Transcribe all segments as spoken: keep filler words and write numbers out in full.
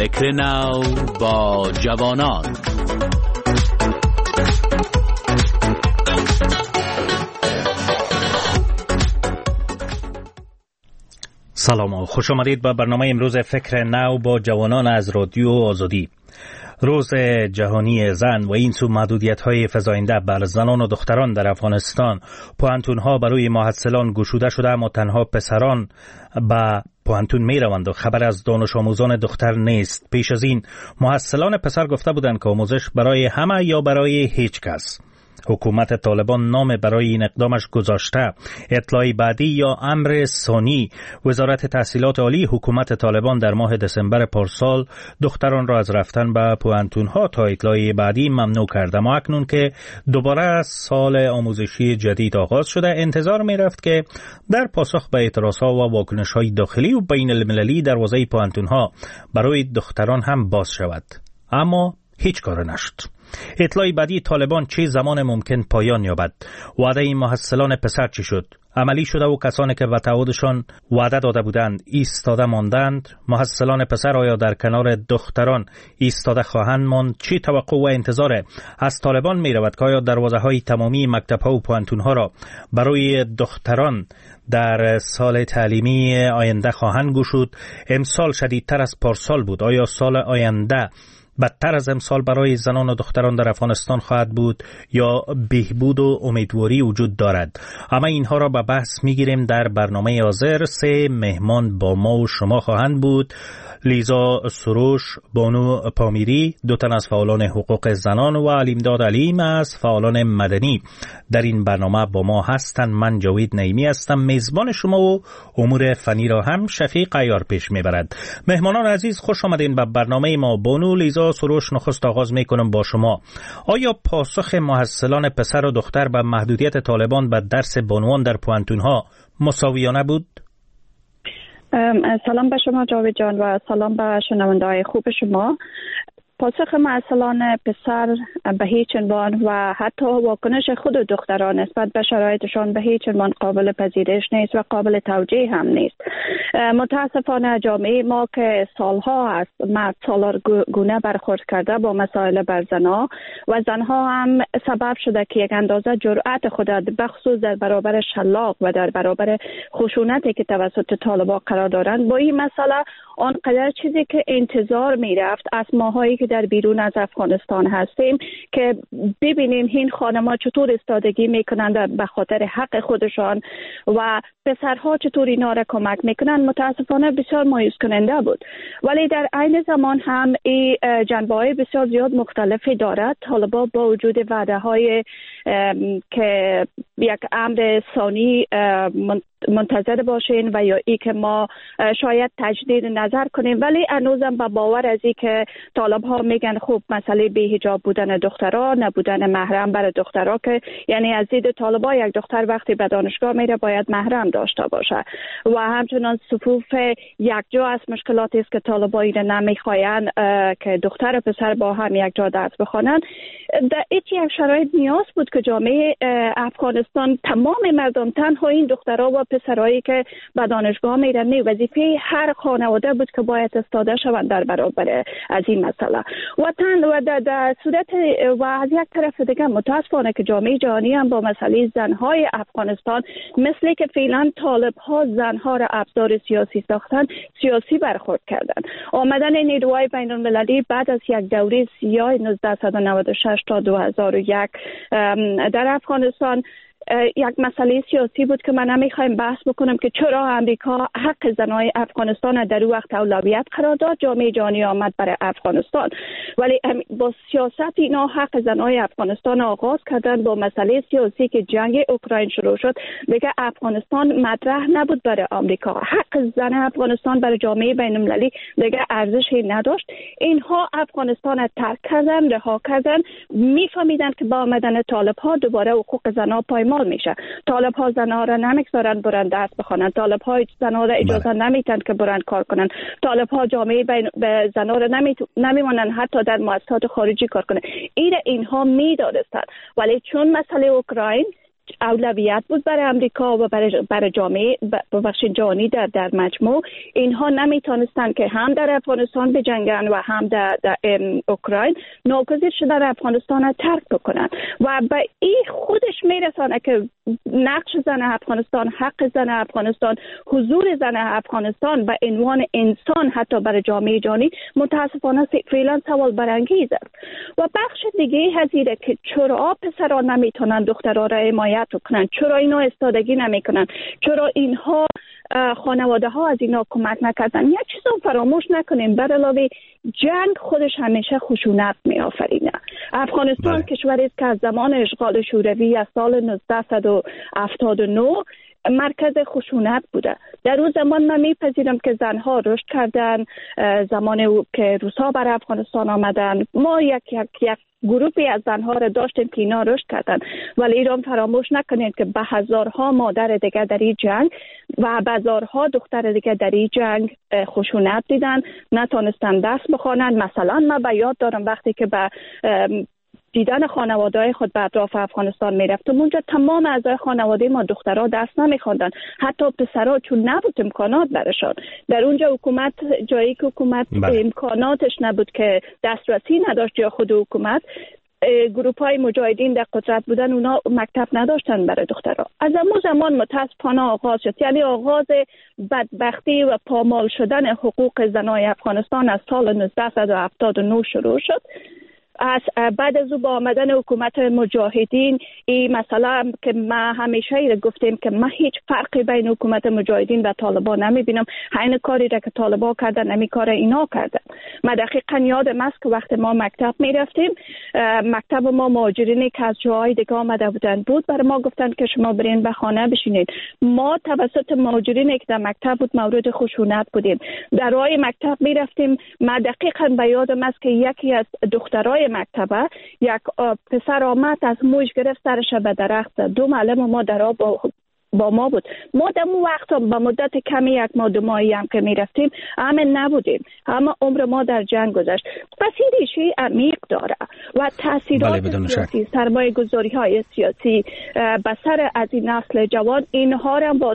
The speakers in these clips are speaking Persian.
فکر نو با جوانان. سلام و خوش آمدید به برنامه امروز فکر نو با جوانان از رادیو آزادی. روز جهانی زن و این سو محدودیت‌های فزاینده بر زنان و دختران در افغانستان، پوهنتون‌ها برای ماحصلان گشوده شده، اما تنها پسران به پوهنتون می روند و خبر از دانش آموزان دختر نیست. پیش از این ماحصلان پسر گفته بودند که آموزش برای همه یا برای هیچ کس. حکومت طالبان نام برای این اقدامش گذاشته. اطلاع بعدی یا امر ثانی، وزارت تحصیلات عالی حکومت طالبان در ماه دسامبر پارسال دختران را از رفتن به پوهنتون‌ها تا اطلاع بعدی ممنوع کرده. ما اکنون که دوباره سال آموزشی جدید آغاز شده، انتظار می رفت که در پاسخ به اعتراضها و واکنش‌های داخلی و بین المللی دروازه پوهنتون‌ها برای دختران هم باز شود، اما هیچ کار نشد. اطلاع بعدی طالبان چه زمان ممکن پایان یابد؟ وعده این ماحصلان پسر چی شد؟ عملی شده و کسانی که به تعهدشان وعده داده بودند ایستاده ماندند؟ ماحصلان پسر آیا در کنار دختران ایستاده خواهند ماند؟ چی توقع و انتظار از طالبان می رود که آیا دروازه های تمامی مکتب ها و پوهنتون ها را برای دختران در سال تعلیمی آینده خواهند گشود؟ امسال شدیدتر از پارسال بود. آیا سال آینده بدتر از امسال برای زنان و دختران در افغانستان خواهد بود یا بهبود و امیدواری وجود دارد؟ اما اینها را به بحث میگیریم در برنامه حاضر. سه مهمان با ما و شما خواهند بود: لیزا سروش، بانو پامیری، دو تن از فعالان حقوق زنان، و علیمداد علیم از فعالان مدنی در این برنامه با ما هستند. من جاوید نعیمی هستم میزبان شما و امور فنی را هم شفیق عیار پیش میبرد. مهمانان عزیز خوش آمدین به برنامه ما. بانو لیزا سروش، نخست آغاز میکنم با شما. آیا پاسخ ماحصلان پسر و دختر به محدودیت طالبان به درس بانوان در پوهنتون‌ها مساویانه بود؟ سلام به شما جاوید جان و سلام به شنونده‌های خوب شما. پاسخ ماحصلان پسر به هیچ عنوان و حتی واکنش خود دختران نسبت به شرایطشان به هیچ عنوان قابل پذیرش نیست و قابل توجیه هم نیست. متاسفانه جامعه ما که سالها است مرد سالار گونه برخورد کرده با مسائل بر زنها و زنها هم سبب شده که یک اندازه جرأت خود بخصوص در برابر شلاق و در برابر خشونتی که توسط طالبان قرار دارند با این مسئله آنقدر چیزی که انتظار می رفت از ماهایی که در بیرون از افغانستان هستیم که ببینیم این خانم‌ها چطور استادگی میکنند به خاطر حق خودشان و پسرها چطور اینا را کمک میکنند، متاسفانه بسیار مایوس کننده بود. ولی در عین زمان هم این جنبه‌های بسیار زیاد مختلفی دارد. طالبان با وجود وعده‌های که یک امر ثانی منتظر باشین و یا ای که ما شاید تجدید نظر کنیم، ولی هنوزم با باور از ای که طالب ها میگن خوب مسئله بی حجاب بودن دخترها، نبودن محرم برای دخترها، که یعنی از دید طالب ها یک دختر وقتی به دانشگاه میره باید محرم داشته باشه و همچنان صفوف یک جا از مشکلاتی است که طالب ها ایره نمیخواین که دختر و پسر با هم یک جا درس بخوانن. در یک شرایط نیاز بود که جامعه افغانستان تمام مردم، تنها این دخترها و پسرایی که به دانشگاه میرن، وظیفه هر خانواده بود که باید استاده شوند در برابر از این مسئله. و تن و در, در صورت و از یک طرف دیگه متاسفانه که جامعه جهانی هم با مسئله زنهای افغانستان مثل که فعلا طالب ها زنها را ابزار سیاسی ساختن، سیاسی برخورد کردن. آمدن نیروهای بین المللی بعد از یک دوره سیاه نوزده نود و شش تا دو هزار و یک در افغانستان یک مسئله سیاسی بود که من نمیخوایم بحث بکنم که چرا امریکا حق زنای افغانستان در اون وقت اولویت قرار داد. جامعه جهانی آمد برای افغانستان، ولی با سیاست اینا حق زنای افغانستان آغاز کردن. با مسئله سیاسی که جنگ اوکراین شروع شد دیگه افغانستان مطرح نبود برای آمریکا. حق زن افغانستان برای جامعه بین المللی دیگه ارزشی نداشت. اینها افغانستان را ترک کردن، رها کردن. میفهمیدن که با آمدن طالب ها دوباره حقوق زنها پایمال میشه. طالب ها زنها را نمیگذارن برن درس بخونن، طالب ها زنها را اجازه نمیدن که برن کار کنن، طالب ها جامعه بین به زنها را نمیمونن حتی در مؤسسات خارجی کار کنن. این اینها میدانستند، ولی چون مسئله اوکراین اولویت بود برای امریکا و برای, برای جامعه بخش جهانی در در مجموع. اینها نمیتونستند که هم در افغانستان بجنگن و هم در, در اوکراین. ناگزیر شدن افغانستان را ترک بکنن و به این خودش میرسانه که نقش زن افغانستان، حق زن افغانستان، حضور زن افغانستان به عنوان انسان حتی برای جامعه جهانی متاسفانه فعلا سوال برانگیز است. و بخش دیگه هزیره که چرا پسران نمیتونن دخترها را حمایت کنن، چرا اینا استادگی نمیکنن، چرا اینها خانواده ها از اینا کمک نکردن. یک چیز رو فراموش نکنیم، بر علاوه جنگ خودش همیشه خشونت می آفرینه. افغانستان بله. کشوری است که از زمان اشغال شوروی از سال نوزده هفتاد و نه مرکز خشونت بوده. در اون زمان من میپذیرم که زنها رشد کردن، زمان که روسا بر افغانستان آمدن ما یک یک یک گروهی از زنها را داشتیم که اینا رشد کردن، ولی ایران فراموش نکنید که به هزارها مادر دیگه در این جنگ و به هزارها دختر دیگه در این جنگ خشونت دیدن، نتونستن درس بخوانن. مثلا من به یاد دارم وقتی که به دیدن خانواده‌های خود به اطراف افغانستان میرفتم، اونجا تمام اعضای خانواده ما دخترها درس نمیخواندن، حتی پسرها، چون نبود امکانات برشان. در اونجا حکومت، جایی که حکومت بله. امکاناتش نبود که دسترسی نداشت یا خود حکومت، گروپ های مجاهدین در قدرت بودن، اونا مکتب نداشتن برای دخترها. از اون زمان متاسفانه آغاز شد، یعنی آغاز بدبختی و پامال شدن حقوق زنای افغانستان از سال نوزده هفتاد و نه شروع شد. از بعد از او با آمدن حکومت مجاهدین، این مسئله که ما همیشه ای گفتیم که ما هیچ فرقی بین حکومت مجاهدین و طالبان نمیبینم. همین کاری را که طالبان کردن همین کار اینا کردن. ما دقیقاً یادم است که وقتی ما مکتب میرفتیم، مکتب ما مهاجرینی که از جاهای دیگه آمده بودن بود برای ما گفتن که شما برین به خانه بشینید. ما توسط مهاجرینی که در مکتب بود مورد خشونت بودیم. در راه مکتب میرفتیم، ما دقیقاً به یادم است که یکی از دخترای مکتبه یک پسر آمد از موش گرفت سرش به درخت. دو معلم ما در با با ما بود. ما در اون وقت با مدت کمی یک ماه دو ماهی هم که می رفتیم همین نبودیم، اما عمر ما در جنگ گذشت. پس این ریشه عمیق داره و تاثیرات سیاسی، سرمایه گذاری های سیاسی به سر از این نسل جوان، اینها را با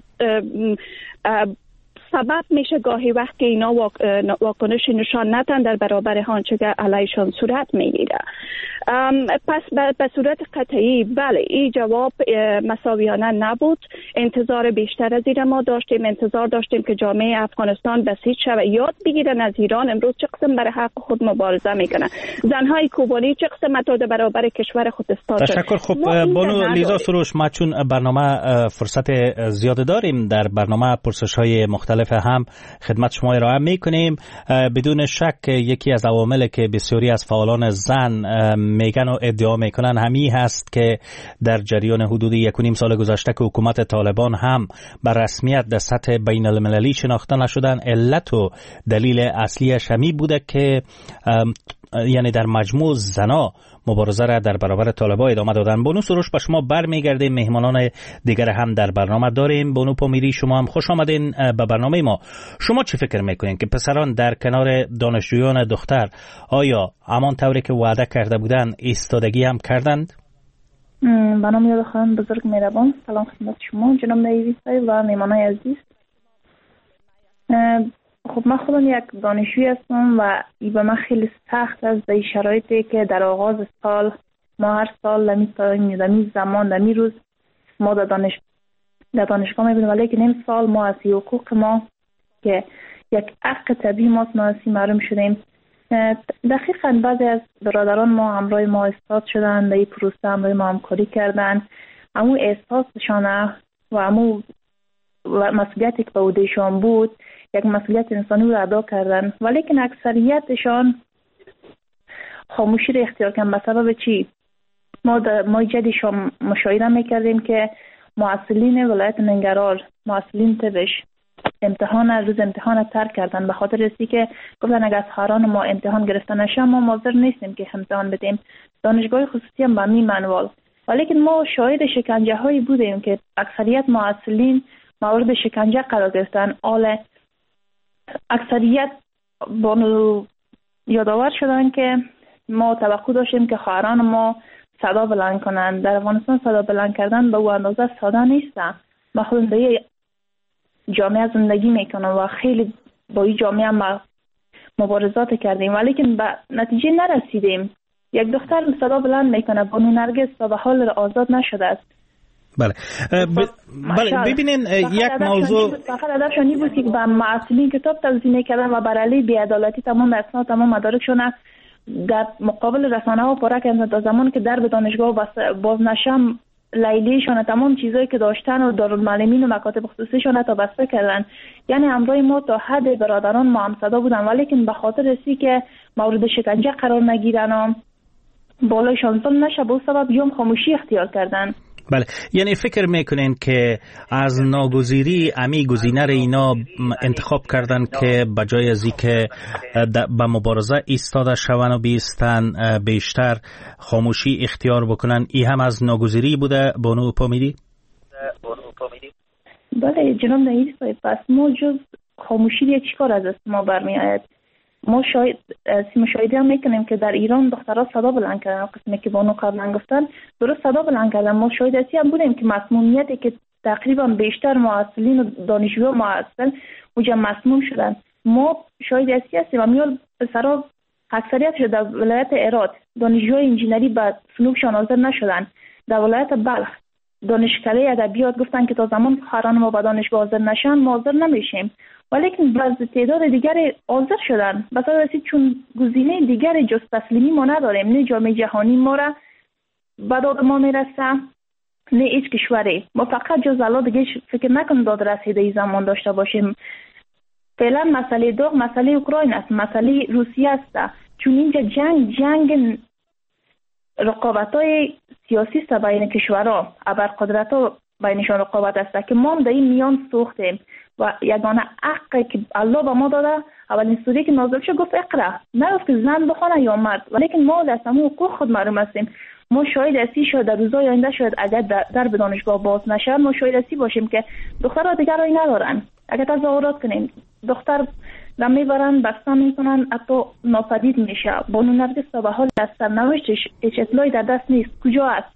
سبب میشه گاهی وقت که اینا واکنش نشان ندن در برابر آنچه که علیشان صورت میگیره. پس به صورت قطعی بله این جواب مساویانه نبود. انتظار بیشتر از این ما داشتیم، انتظار داشتیم که جامعه افغانستان بسیج شود، یاد بگیرن از ایران امروز چه قسم برای حق خود مبارزه میکنن. زنهای کوبانی چه قسم متاد برابر کشور خود استاد. تشکر. خب بانو لیزا سروش، ما چون برنامه فرصت زیاد داریم، در برنامه پرسش های مختلف هم خدمت شما ارائه میکنیم. بدون شک یکی از عواملی که بسیاری از فعالان زن میگن و ادعا میکنن همی هست که در جریان حدود یک و نیم سال گذشته که حکومت طالبان هم بر رسمیت در سطح بین المللی شناخته نشدن، علت و دلیل اصلیش همی بوده که یعنی در مجموع زنا مبارزه را در برابر طالبان ادامه دادن. بانو سروش، به شما برمیگردیم. مهمانان دیگر هم در برنامه داریم. بانو پامیری، شما هم خوش آمدین به برنامه ما. شما چی فکر میکنین که پسران در کنار دانشجویان دختر آیا همان طوری که وعده کرده بودن ایستادگی هم کردند؟ به نام یاد خانم بزرگ مهربان، سلام خدمت شما جناب نویسای و مهمانان عزیز. خب من خودم یک دانشجوی هستم و ای به من خیلی سخت است در شرایطی که در آغاز سال ما هر سال لمی لمی زمان لمی روز ما در دانش در دانشگاه میبینیم، ولی که نیم سال ما از حقوق ما که یک حق طبیعی ماست ما اسی محروم شدیم. دقیقاً بعضی از برادران ما همراه ما استاد شدن، در این پروسه همراه ما همکاری کردن. اما احساسشان و اما مسئولیتی که به عهدهشان بود یک مسئولیت انسانی رو ادا کردن، ولی که اکثریتشان خاموشی رو اختیار کردن. به سبب چی؟ ما در ما جدیشان مشاهده میکردیم که معسلین ولایت ننگرهار، معسلین تبش امتحان روز امتحان ترک کردن به خاطر اسی که گفتن اگر از خاران ما امتحان گرفته نشه ما حاضر نیستیم که امتحان بدیم. دانشگاه خصوصی هم به می منوال، ولی که ما شاهد شکنجه هایی بودیم که اکثریت معسلین مورد شکنجه قرار گرفتن. آل اکثریت بانو یادآور شدن که ما توقع داشتیم که خواهران ما صدا بلند کنند. در افغانستان صدا بلند کردن به او اندازه ساده نیست. ما خودم در یک جامعه زندگی میکنم و خیلی با این جامعه ما مبارزات کردیم ولی که به نتیجه نرسیدیم. یک دختر صدا بلند میکنه، بانو نرگس تا به حال آزاد نشده است. بله ب... بله ببینین یک موضوع فقط هدفشانی بود که به معصومین کتاب توزیع کردن و بر علیه بی‌عدالتی تمام اسناد تمام مدارکشون در مقابل رسانه ها پاره کردن تا زمانی که در به دانشگاه باز نشم لیلیشون تمام چیزایی که داشتن و دارالمعلمین و مکاتب خصوصیشون تا بسته کردن. یعنی همراه ما تا حد برادران ما هم صدا بودن ولی که به خاطر رسی که مورد شکنجه قرار نگیرن و بالایشان ظلم نشه به سبب یوم خاموشی اختیار کردن. بله یعنی فکر میکنین که از ناگزیری امی گزینه اینا انتخاب کردن که بجای از اینکه به مبارزه ایستاده شون و بیستن بیشتر خاموشی اختیار بکنن، ای هم از ناگزیری بوده بانو پامیری؟ بله جناب نهید صاحب، پس ما جز خاموشی یک چیکار از است ما برمی آید؟ ما شاید مشاهده هم میکنیم که در ایران دخترها صدا بلند کردن، قسمی که بانو قبلا گفتن درست صدا بلند کردن. ما شاید اسی هم بودیم که مسمومیتی که تقریبا بیشتر معسلین و دانشجو معسل اوجا مسموم شدن. ما شاید اسی هستیم و میال پسرها اکثریتش در ولایت هرات دانشجوی انجینری به فنوبشان حاضر نشدن. در ولایت بلخ دانشکده ادبیات گفتن که تا زمان خواهران ما به دانشگاه حاضر نشن ما حاضر نمیشیم، ولیکن بعض تعداد دیگر حاضر شدن. بسیار رسید چون گزینه دیگر جز تسلیمی ما نداریم، نه جامعه جهانی ما را به داد ما میرسه نه هیچ کشوری. ما فقط جز الله دیگه فکر نکنم داد رسیده ای زمان داشته باشیم. فعلا مسئله داغ مسئله اوکراین است، مسئله روسیه است، چون اینجا جنگ جنگ رقابت‌های سیاسی است بین کشورها، ابرقدرت‌ها بینشان رقابت است که ما هم در این میان سوختیم و یگانه حقی که الله به ما داده اولین سوره که نازل شد گفت اقرا، نه که زن بخونه یا مرد، ولیکن ما در تمام حقوق خود معلوم هستیم. ما شاید اسی شد در روزهای آینده شاید اگر در به دانشگاه باز نشه ما شاید اسی باشیم که دخترها دیگر رای ندارن. اگر تظاهرات کنیم دختر دم میبرن بسته میکنن حتی ناپدید میشه. بانو نرگس تا به حال از سرنوشتش هیچ اطلاعی در دست نیست کجا است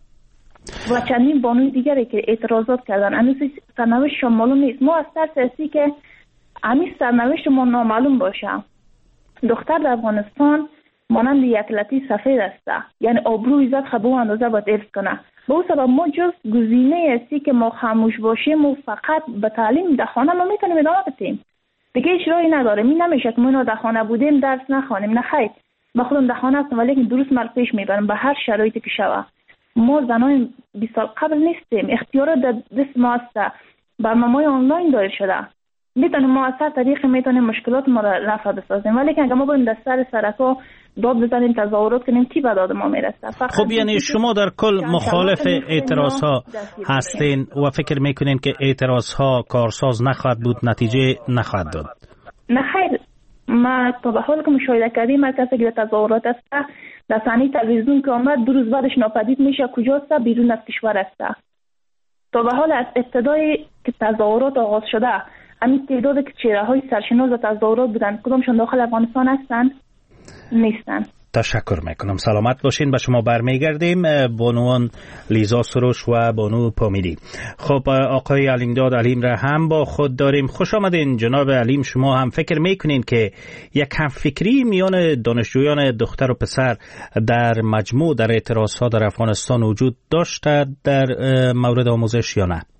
و چندین بانوی دیگری که اعتراضات کردن هنوز سرنوشتشان معلوم نیست. ما از ترس اسی که همیشه سرنوشت ما نامعلوم باشه. دختر در افغانستان مانند یک لطی سفید است، یعنی آبروی عزت خبو اندازه باید حفظ کنه. به اون سبب ما جز گزینه اسی که ما خاموش باشیم و فقط به تعلیم در خانه ما میتونیم ادامه بدیم، دیگه هیچ راهی نداریم. این نمیشه که ما در خانه بودیم درس نخوانیم، نه خیر، ما خودم در خانه هستم ولی درست مر پیش میبرم به هر شرایطی که شوه. ما زنان بیست سال قبل نیستیم، اختیارات در دست ما است، برنامه‌های آنلاین دایر شده، میتونیم ما از هر طریق میتونیم مشکلات ما را رفع بسازیم، ولی که اگه ما بریم در سر سرکا داد بزنیم تظاهرات کنیم کی به داد ما میرسه؟ خب یعنی شما در کل مخالف اعتراض ها هستین و فکر میکنین که اعتراض ها کارساز نخواهد بود، نتیجه نخواهد داد؟ نه خیر، ما تا به حال که مشاهده کردیم مرکز که تظاهرات است در صحنه تلویزیون که آمد دو روز بعدش ناپدید میشه، کجاست؟ بیرون از کشور است. تا به حال از ابتدای که تظاهرات آغاز شده همین تعداد که چهره های سرشناس تظاهرات بودن کدامشون داخل افغانستان هستند؟ نیستن. تشکر میکنم، سلامت باشین. به شما برمیگردیم. بانوان لیزا سروش و بانو پامیری. خب آقای علیم-داد علیم را هم با خود داریم. خوش آمدین جناب علیم. شما هم فکر میکنین که یک همفکری میان دانشجویان دختر و پسر در مجموع در اعتراض ها در افغانستان وجود داشته در مورد آموزش یا نه؟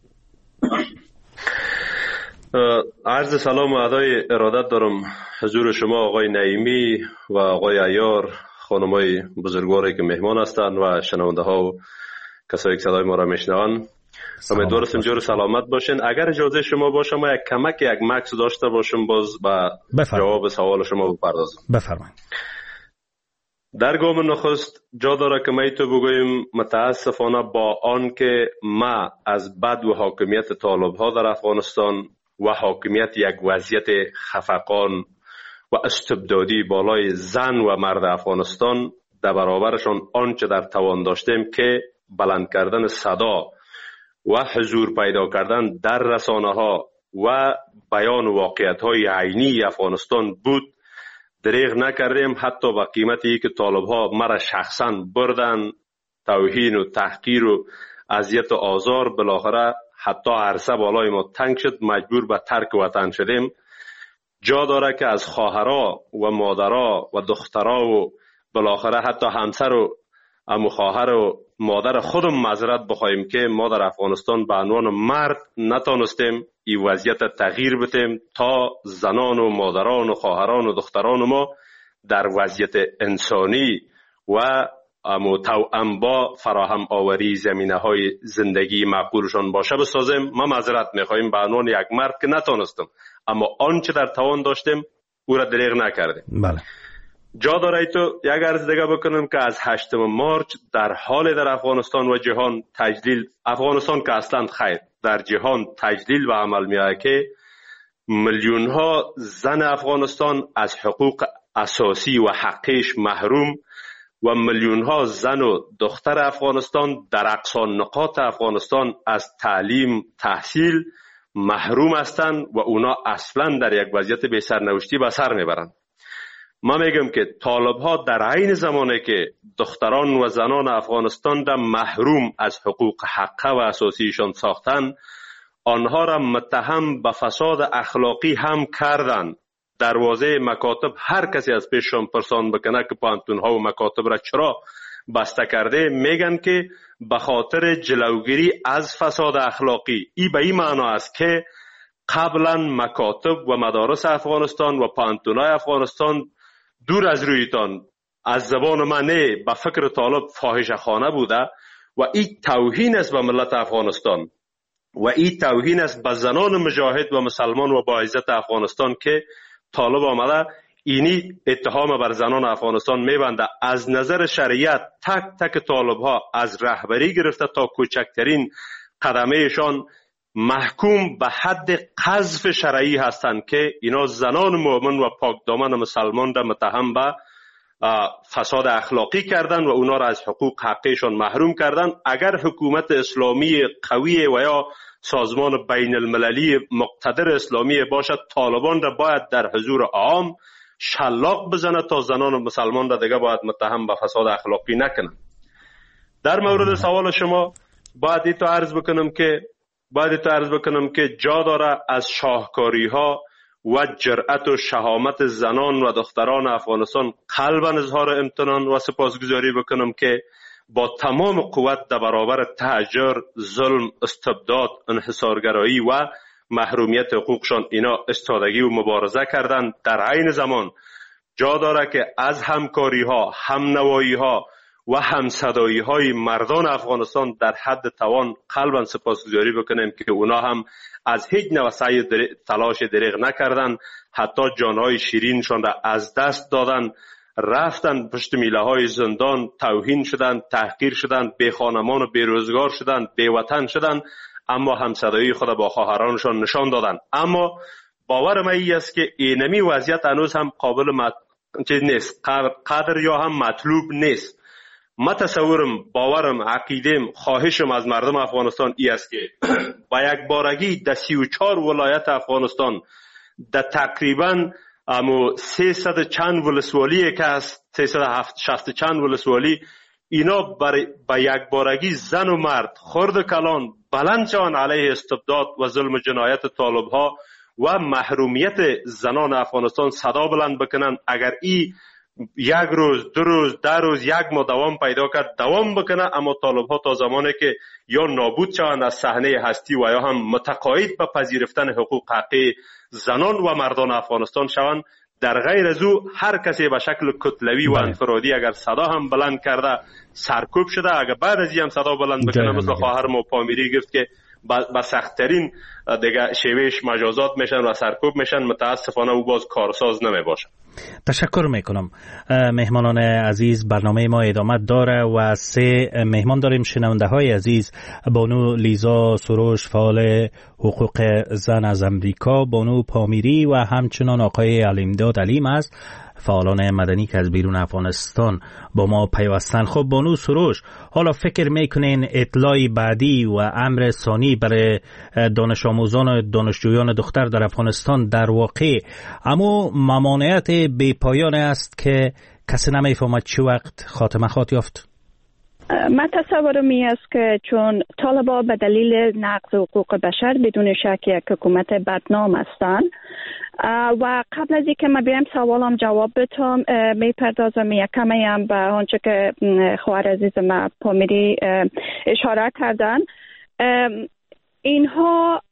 عرض سلام و ادای ارادت دارم حضور شما آقای نعیمی و آقای عیار، خانمای بزرگواری که مهمان هستند و شنونده ها و کسایی که صدای ما را میشنوند. امیدوارم جور سلامت باشین. اگر اجازه شما باشه ما یک کمک یک مکس داشته باشم باز به جواب سوال شما بپردازم. بفرمایید. در گام نخست جا داره که می تو بگویم متاسفانه با آن که ما از بد و حاکمیت طالب ها در افغانستان و حاکمیت یک وضعیت خفقان و استبدادی بالای زن و مرد افغانستان در برابرشان آنچه در توان داشتیم که بلند کردن صدا و حضور پیدا کردن در رسانه ها و بیان واقعیت های عینی افغانستان بود. دریغ نکردیم، حتی با قیمتی که طالب ها مرا شخصا بردن، توهین و تحقیر و اذیت و آزار، بالاخره حتی عرصه بالای ما تنگ شد، مجبور به ترک وطن شدیم. جا داره که از خواهرها و مادرها و دخترها و بالاخره حتی همسر و عمو خواهر و مادر خودم معذرت بخوایم که ما در افغانستان به عنوان مرد نتانستیم این وضعیت تغییر بدیم تا زنان و مادران و خواهران و دختران ما در وضعیت انسانی و توأم با فراهم آوری زمینه های زندگی معقولشان باشه بسازیم. ما معذرت میخواهیم به عنوان یک مرد که نتانستم، اما آنچه در توان داشتیم او را دریغ نکردیم. بله. جا داره تو یک عرض دیگه بکنم که از هشتم مارچ در حال در افغانستان و جهان تجلیل، افغانستان که اصلا خیر در جهان تجلیل و عمل میاد که میلیون ها زن افغانستان از حقوق اساسی و حقیش محروم و میلیون ها زن و دختر افغانستان در اقصا نقاط افغانستان از تعلیم تحصیل محروم هستند و اونا اصلا در یک وضعیت بی سرنوشتی به سر میبرند. ما میگم که طالب ها در عین زمانی که دختران و زنان افغانستان را محروم از حقوق حقه و اساسیشان ساختن، آنها را متهم به فساد اخلاقی هم کردند. دروازه مکاتب هر کسی از پیششان پرسان بکنه که پانتون ها و مکاتب را چرا بسته کرده، میگن که به خاطر جلوگیری از فساد اخلاقی. ای به این معنا است که قبلا مکاتب و مدارس افغانستان و پانتون های افغانستان دور از رویتان از زبان من نه به فکر طالب فاحشه خانه بوده و این توهین است به ملت افغانستان و این توهین است به زنان مجاهد و مسلمان و با عزت افغانستان که طالب آمده اینی اتهام بر زنان افغانستان میبنده. از نظر شریعت تک تک طالب ها از رهبری گرفته تا کوچکترین قدمهشان محکوم به حد قذف شرعی هستند که اینا زنان مؤمن و پاک دامن مسلمان را متهم به فساد اخلاقی کردن و اونا را از حقوق حقیشان محروم کردن. اگر حکومت اسلامی قوی و یا سازمان بین المللی مقتدر اسلامی باشد، طالبان را باید در حضور عام شلاق بزنه تا زنان مسلمان را دیگه باید متهم به فساد اخلاقی نکنن. در مورد سوال شما باید ایتو عرض بکنم که باید ایتو عرض بکنم که جا داره از شاهکاری ها و جرأت و شهامت زنان و دختران افغانستان قلباً اظهار امتنان و سپاسگزاری بکنم که با تمام قوت در برابر تهجر، ظلم، استبداد، انحصارگرایی و محرومیت حقوقشان اینا استادگی و مبارزه کردند. در عین زمان جا داره که از همکاری ها، همنوایی ها و همصدایی های مردان افغانستان در حد توان قلباً سپاسگزاری بکنیم که اونا هم از هیچ نوع سعی تلاش دریغ نکردند، حتی جانهای شیرینشان را از دست دادند، رفتن پشت میله های زندان، توهین شدند، تحقیر شدند، بی خانمان و بی روزگار شدند، بی وطن شدند، اما همصدایی خود با خواهرانشان نشان دادند. اما باور من این است که اینمی وضعیت هنوز هم قابل مت... نیست، قدر یا هم مطلوب نیست. ما تصورم، باورم، عقیدم، خواهشم از مردم افغانستان ای است که با یک بارگی در سی و چهار ولایت افغانستان در تقریباً اما سیصد چند ولسوالی که هست، سیصد شصت چند ولسوالی، اینا برای با یک بارگی زن و مرد خرد کلان بلند شوند علیه استبداد و ظلم جنایت طالب ها و محرومیت زنان افغانستان صدا بلند بکنن. اگر ای یک روز، دو روز، ده روز، یک ماه دوام پیدا کرد، دوام بکنه، اما طالب ها تا زمانی که یا نابود شوند از صحنه هستی و یا هم متقاعد به پذیرفتن حقوق حقی زنان و مردان افغانستان شوند، در غیر از او هر کسی به شکل کتلوی و انفرادی اگر صدا هم بلند کرده سرکوب شده، اگر بعد از این هم صدا بلند بکنه مثل خواهر ما پامیری گفت که با سخت‌ترین دیگه شیوهش مجازات میشن و سرکوب میشن، متاسفانه او باز کارساز نمی باشه. تشکر میکنم. مهمانان عزیز، برنامه ما ادامه داره و سه مهمان داریم. شنونده های عزیز، بانو لیزا سروش فعال حقوق زن از امریکا، بانو پامیری و همچنان آقای علیمداد علیم است، فعالان مدنی که از بیرون افغانستان با ما پیوستن. خب بانو سروش، حالا فکر میکنین اطلاعی بعدی و امر ثانی برای دانش آموزان و دانشجویان دختر در افغانستان در واقع اما ممانعت بی پایان است که کسی نمیفهمد چه وقت خاتمه خواهد یافت؟ من تصورم می است که چون طالبان به دلیل نقض حقوق بشر بدون شک یک حکومت بدنام هستند و قبل از اینکه من بیایم سوالم جواب بدم میپردازم یک کمی هم به آنچه که خواهر عزیز ما پامیری اشاره کردن. اینها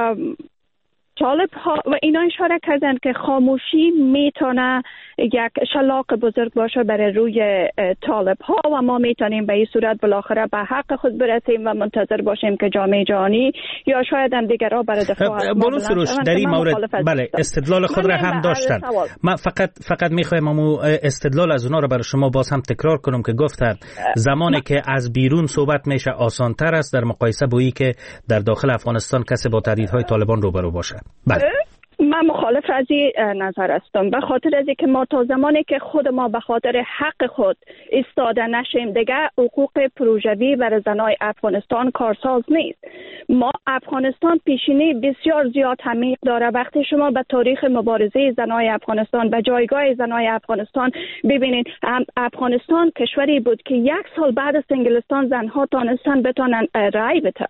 طالب ها و اینا اشاره کردن که خاموشی میتونه یک شلاق بزرگ باشه برای روی طالب ها و ما میتونیم به این صورت بالاخره به حق خود برسیم و منتظر باشیم که جامعه جهانی یا شاید هم دیگرها برای دفاع از ما بلند سروش در این مورد بله استدلال خود را هم داشتن. من فقط فقط میخوایم امو استدلال از اونا رو برای شما باز هم تکرار کنم که گفتن زمانی که از بیرون صحبت میشه آسان تر است در مقایسه با اینکه که در داخل افغانستان کسی با تهدیدهای طالبان روبرو باشه. بله. من مخالف از این نظر هستم به خاطر از اینکه ما تا زمانی که خود ما به خاطر حق خود ایستاده نشیم دیگه حقوق پروژوی برای زنای افغانستان کارساز نیست. ما افغانستان پیشینه بسیار زیاد عمیق داره. وقتی شما به تاریخ مبارزه زنای افغانستان به جایگاه زنای افغانستان ببینید، افغانستان کشوری بود که یک سال بعد از انگلستان زنها تانستن بتونن رای بدن.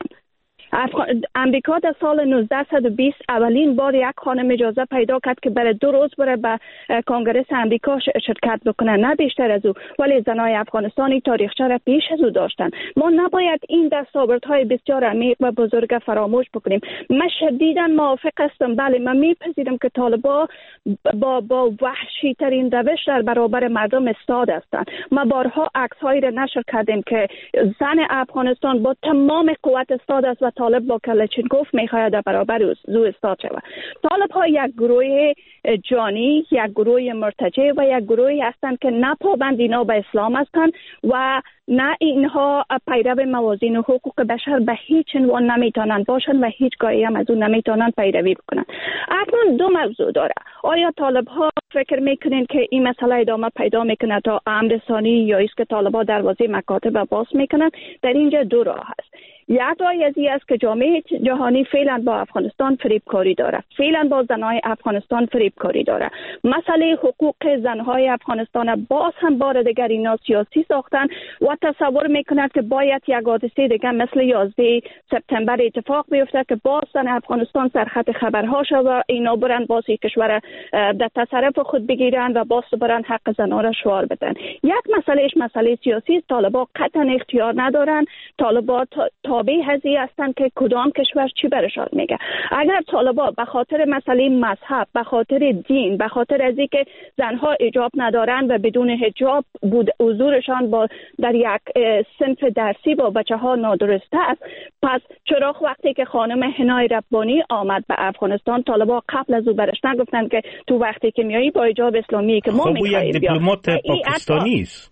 امریکا در سال نوزده و بیست اولین بار یک خانم اجازه پیدا کرد که برای دو روز بره به کنگره امریکا شرکت بکنه، نه بیشتر از او. ولی زنای افغانستانی تاریخچه را پیش از او داشتن. ما نباید این دستاوردهای بسیار عمیق و بزرگ فراموش بکنیم. من شدیداً موافق هستم. بله من میپذیرم که طالبان با با وحشی ترین روش در برابر مردم استاد هستند. ما بارها عکس‌هایی را نشر کردیم که زن افغانستان با تمام قوت استاد است و طالب با کلچنکوف میخواهد در برابر او استاد شود. طالب ها یک گروه جانی، یک گروه مرتجع و یک گروهی هستند که نه پابند اینا به اسلام هستند و نه اینها پیرو موازین و حقوق بشر به هیچ عنوان نمیتونن باشن و هیچ گاهی هم از اون نمیتونن پیروی بکنن. اکنون دو موضوع داره. آیا طالب ها فکر میکنین که این مسئله ادامه پیدا میکنه تا امر ثانی یا است که طالبان دروازه مکاتب باز میکنن؟ در اینجا دو راه هست. یک راه از این است که جامعه جهانی فعلا با افغانستان فریبکاری داره، فعلا با زنهای افغانستان فریبکاری داره. مسئله حقوق زنهای افغانستان باز هم بار دیگر اینا سیاسی ساختن و تصور میکنند که باید یک حادثه دیگه مثل یازده سپتامبر اتفاق بیفته که باز زن افغانستان سرخط خبرها شد و اینا برن باز کشور در تصرف خود بگیرن و باز برن حق زنها را شعار بدن. یک مسئلهش مسئله سیاسی. طالبان قطعا اختیار ندارن. طالبان تابع هزی هستند که کدام کشور چی برشان میگه. اگر طالبان به خاطر مسئله مذهب، به خاطر دین، به خاطر از اینکه زنها حجاب ندارن و بدون حجاب بود حضورشان با در یک صنف درسی با بچه‌ها نادرست است، پس چرا وقتی که خانم حنای ربانی آمد به افغانستان طالبان قبل از او برش نگفتن که تو وقتی که میایی با حجاب اسلامی که ما خب می‌خوایم یک دیپلمات پاکستانی است.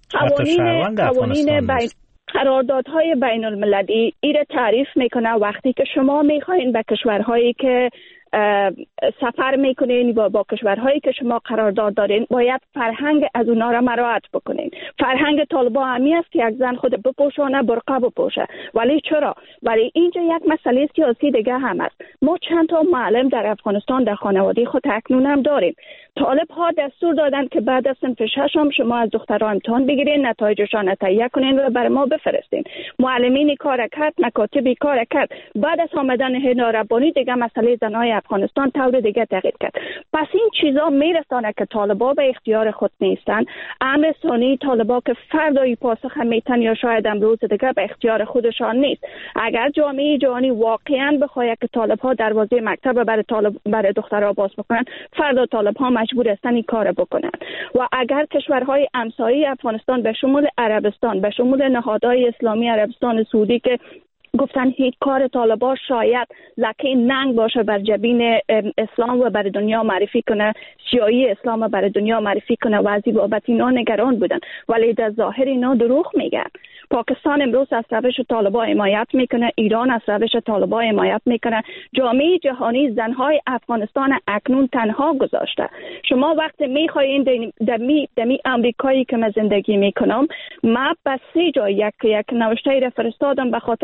قوانین قوانین بین قراردادهای بین المللی ایره تعریف میکنه وقتی که شما میخواین به کشورهایی که سفر میکنین و با کشورهایی که شما قرارداد دارین باید فرهنگ از اونا را مراعات بکنین. فرهنگ طالبان همی است که یک زن خود بپوشانه، برقه بپوشه. ولی چرا؟ ولی اینجا یک مسئله سیاسی دیگه هم است. ما چند تا معلم در افغانستان در خانواده خود اکنون هم داریم. طالب ها دستور دادن که بعد از صنف ششم شما از دخترها امتحان بگیرین، نتایجشان تهیه کنین و بر ما بفرستین. معلمین کار کرد، مکاتبی کار کرد. بعد از آمدن حنا ربانی دیگه مسئله زنای افغانستان طور دیگه تغییر کرد. پس این چیزا میرسانه که طالبان به اختیار خود نیستن. امر ثانی طالبان که فردایی پاسخ میتن یا شاید امروز دیگه به اختیار خودشان نیست. اگر جامعه جهانی واقعا بخواد که طالبان دروازه مکتب برای طالب برای دخترها باز بکنن، فردا طالبان مجبور هستن این کار بکنن. و اگر کشورهای همسایه افغانستان به شمول عربستان، به شمول نهادهای اسلامی عربستان سعودی که گفتن هیچ کار طالبان شاید لکه ننگ باشه بر جبین اسلام و برای دنیا معرفی کنه، سیایی اسلام برای دنیا معرفی کنه و از این بابت اینا نگران بودن، ولی در ظاهر اینا دروغ میگن. پاکستان امروز از روش طالبان حمایت میکنه، ایران از روش طالبان حمایت میکنه. جامعه جهانی زنهای افغانستان اکنون تنها گذاشته. شما وقتی میخواین در می دمی امریکایی که من زندگی میکنم، ما بس سه جا یک یک نوشته را فرستادم به خاطر زنهای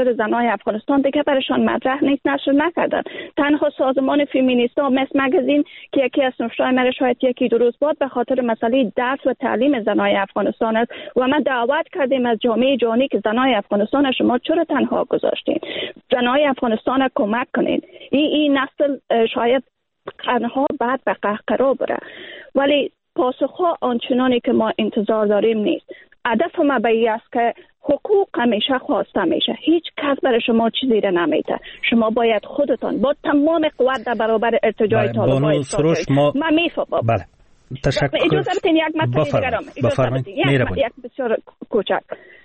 زنای افغانستان دیگه برشان مطرح نیست، نشر نکردن. تنها سازمان فمینیستا مثل مگزین که یکی از نشرای مرا شاید یکی دو روز بعد به خاطر مسئله درس و تعلیم زنای افغانستان است و ما دعوت کردیم از جامعه جهانی که زنای افغانستان شما چرا تنها گذاشتین؟ زنای افغانستان کمک کنین. این این نسل شاید قرنها بعد به قهقرا بره، ولی پاسخها آنچنانی که ما انتظار داریم نیست. هدف ما به این است که حقوق همیشه خواسته میشه، هیچ کس برای شما چیزی را نمیده. شما باید خودتان با تمام قوت در برابر ارتجاع طالبان ایستاد باشید. ما من میفهمم. بله. تشکر. اجازه بدین یک مطلب دیگرم. بفرمایید. یک بسیار کوچک.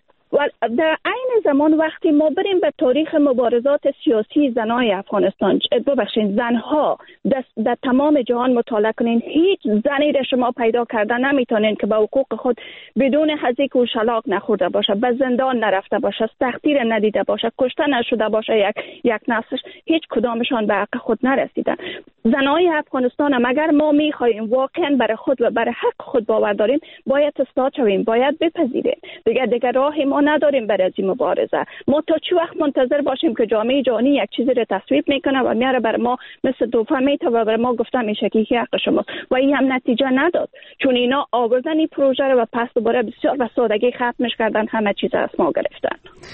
و در عین زمان وقتی ما بریم به تاریخ مبارزات سیاسی زنای افغانستان، ببخشید زنها در تمام جهان مطالعه کنین، هیچ زنی را شما پیدا کردن نمیتونین که به حقوق خود بدون حذیک و شلاق نخورده باشه، به زندان نرفته باشه، تحقیر ندیده باشه، کشته نشده باشه، یک یک نسلش هیچ کدامشان به حق خود نرسیدن. زنای افغانستان اگر ما میخوایم واقعا برای خود و برای حق خود باور داریم، باید استاد شویم، باید بپذیریم. دیگه دیگه راهی ما نداریم برای این مبارزه. ما تا چه وقت منتظر باشیم که جامعه جهانی یک چیزی رو تصویب میکنه و میاره برای ما مثل دوفه میته و برای ما گفتن این شکلی حق شماست و این هم نتیجه نداد، چون اینا آوردن این پروژه رو و پس دوباره بسیار به سادگی ختمش کردن، همه چیز از ما گرفتن.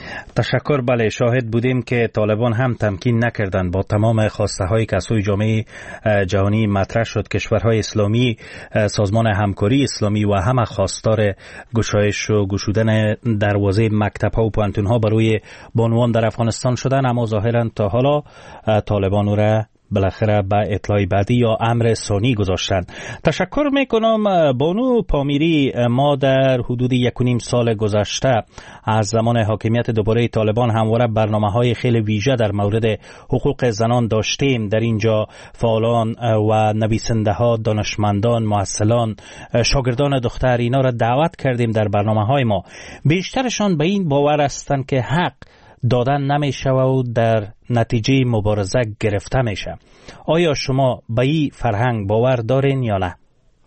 تشکر. بله، شاهد بودیم که طالبان هم تمکین نکردند با تمام خواسته هایی که از سوی جامعه جهانی مطرح شد. کشورهای اسلامی، سازمان همکاری اسلامی و همه خواستار گشایش و گشودن دروازه مکتب‌ها و پوانتون‌ها برای بانوان در افغانستان شدن، اما ظاهراً تا حالا طالبان را بالاخره به اطلاع بعدی یا امر ثانی گذاشتن. تشکر میکنم بانو پامیری. ما در حدود یک و نیم سال گذشته از زمان حاکمیت دوباره طالبان همواره برنامه‌های خیلی ویژه در مورد حقوق زنان داشتیم. در اینجا فعالان و نویسنده‌ها، دانشمندان، محصلان، شاگردان دختر اینا را دعوت کردیم در برنامه‌های ما. بیشترشان به این باور هستند که حق دادن نمیشه و در نتیجه مبارزه گرفته میشه. آیا شما به این فرهنگ باور دارین یا نه؟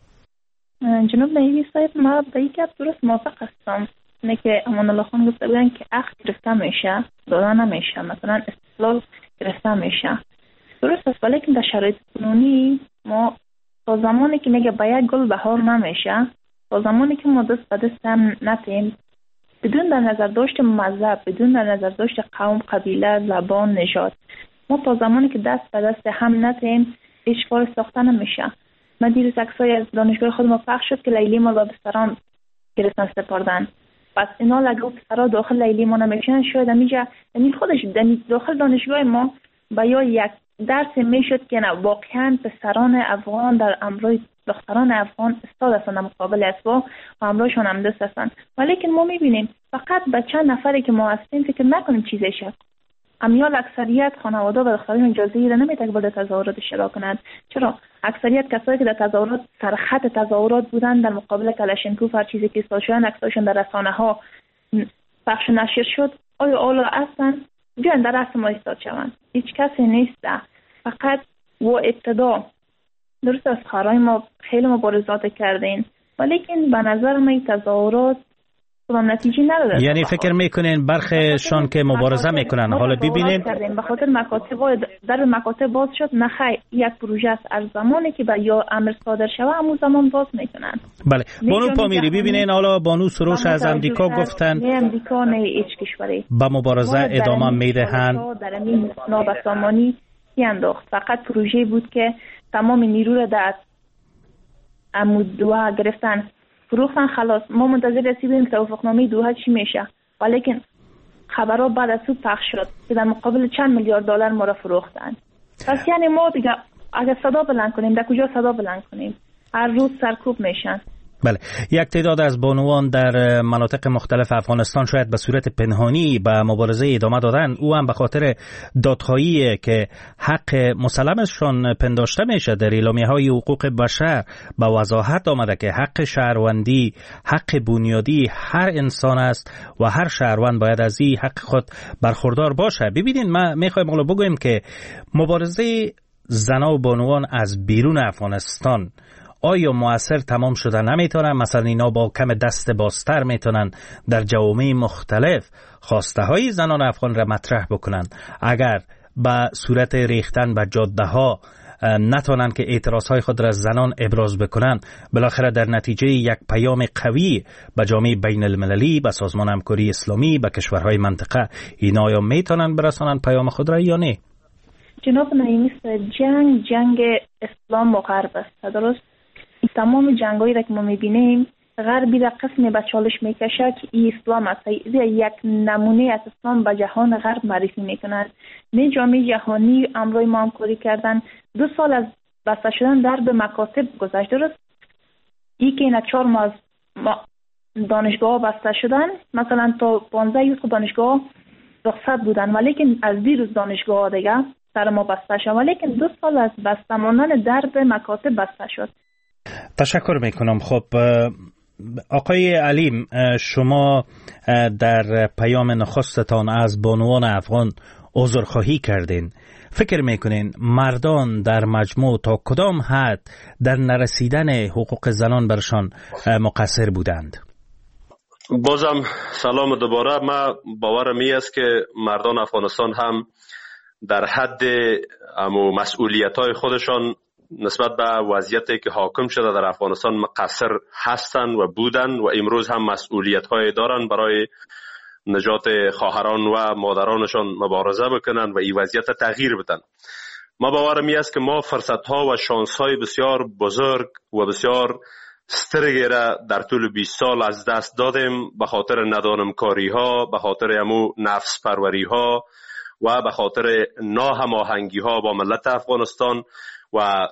جناب نایبی صاحب، ما به این گپ درست موافق هستم. اینه که امان الله خان گفته بودن که حق گرفته میشه، دادن نمیشه، مثلا استقلال گرفته میشه. درست است، ولی که در شرایط کنونی ما تا زمانی که میگه به یک گل بهار نمیشه، تا زمانی که ما دست به دست هم نتیم، بدون در نظر داشت مذهب، بدون در نظر داشت قوم، قبیله، زبان، نژاد، ما تا زمانی که دست به دست هم نتیم هیچ کار ساخته نمیشه. من دیروز عکسای از دانشگاه خود ما پخش شد که لیلی ما با بستران گرفتن سپردن. پس اینا لگو بسترها داخل لیلی ما نمیشن، شاید همیجا یعنی خودش داخل دانشگاه ما با یا یک درس میشد که نه واقعا پسران افغان در امروی دختران افغان استاد هستن در مقابل اسبا و همراهشون هم دست هستن. ولیکن ما میبینیم فقط به چند نفری که ما هستیم فکر نکنیم چیزی شد. امیال اکثریت خانواده و دختران اجازه ای را نمیده که در تظاهرات اشتراک کنند. چرا؟ اکثریت کسایی که در تظاهرات سرخط تظاهرات بودن در مقابل کلاشینکوف هر چیزی که استاد شدن عکساشون در رسانه ها پخش نشر شد، آیا آلا اصلا بیان در رسم ما استاد شوند؟ هیچ کسی نیست. فقط و ابتدا درست از خارای ما خیلی مبارزات کردین، ولیکن به نظر من تظاهرات کدام نتیجه نداده. یعنی فکر میکنین برخشان که مبارزه میکنن حالا ببینین به خاطر مکاتب در مکاتب باز شد؟ نه خیر، یک پروژه است. از زمانی که به یا امر صادر شوه همون زمان باز میکنن. بله بانو پامیری، ببینین حالا بانو سروش از امریکا گفتن نه امریکا نه هیچ کشوری با مبارزه ادامه میدهن. در این نابسامانی انداخت. فقط پروژه بود که تمام نیرو را در عمود دوها گرفتن، فروختن، خلاص. ما منتظر رسیدیم که توافقنامه دوها چی میشه، ولیکن خبرها بعد از اون پخش شد که در مقابل چند میلیارد دلار ما را فروختن. پس یعنی ما دیگه اگر صدا بلند کنیم در کجا صدا بلند کنیم؟ هر روز سرکوب میشن. بله، یک تعداد از بانوان در مناطق مختلف افغانستان شاید به صورت پنهانی به مبارزه ادامه دادن، او هم به خاطر دادخواهی که حق مسلمشان پنداشته میشه در اعلامیه‌های حقوق بشر به وضاحت آمده که حق شهروندی حق بنیادی هر انسان است و هر شهروند باید از این حق خود برخوردار باشه. ببینید ما میخوایم حالا بگویم که مبارزه زنا و بانوان از بیرون افغانستان آیا مؤثر تمام شده نمیتونن؟ مثلا اینا با کم دست بازتر میتونن در جوامع مختلف خواسته های زنان افغان را مطرح بکنن. اگر به صورت ریختن به جاده ها نتونن که اعتراض های خود را زنان ابراز بکنن، بالاخره در نتیجه یک پیام قوی به جامعه بین المللی، به سازمان همکاری اسلامی، به کشورهای منطقه، اینا یا میتونن برسانن پیام خود را یا نه؟ جناب نعیمی، جنگ جنگ اسلام و غرب است. درست تمام جنگایی را که ما میبینیم غربی را قسمی به چالش میکشه که این اسلام است، یک نمونه از اسلام به جهان غرب معرفی میکنند. نه جامعه جهانی امروی ما همکاری کردن. دو سال از بسته شدن در به مکاتب گذشت. درست ای که اینا چهار ماه از دانشگاه بسته شدن، مثلا تا پانزده روز دانشگاه رخصت بودن، ولیکن از دیروز دانشگاه دیگه سر ما بسته شد، ولیکن دو سال از بسته ماندن در به مکاتب بسته شد. تشکر میکنم. خب آقای علیم، شما در پیام نخستتان از بانوان افغان عذرخواهی کردین. فکر میکنین مردان در مجموع تا کدام حد در نرسیدن حقوق زنان برشان مقصر بودند؟ بازم سلام دوباره. ما باورم این است که مردان افغانستان هم در حد امو مسئولیت‌های خودشان نسبت به وضعیتی که حاکم شده در افغانستان مقصر هستند و بودند و امروز هم مسئولیت‌های دارند برای نجات خواهران و مادرانشان مبارزه بکنن و این وضعیت تغییر بدن. ما باورم این است که ما فرصت‌ها و شانس‌های بسیار بزرگ و بسیار سترگی را در طول بیست سال از دست دادیم به خاطر ندانمکاری‌ها، به خاطر امو نفس پروری‌ها و به خاطر ناهماهنگی‌ها با ملت افغانستان و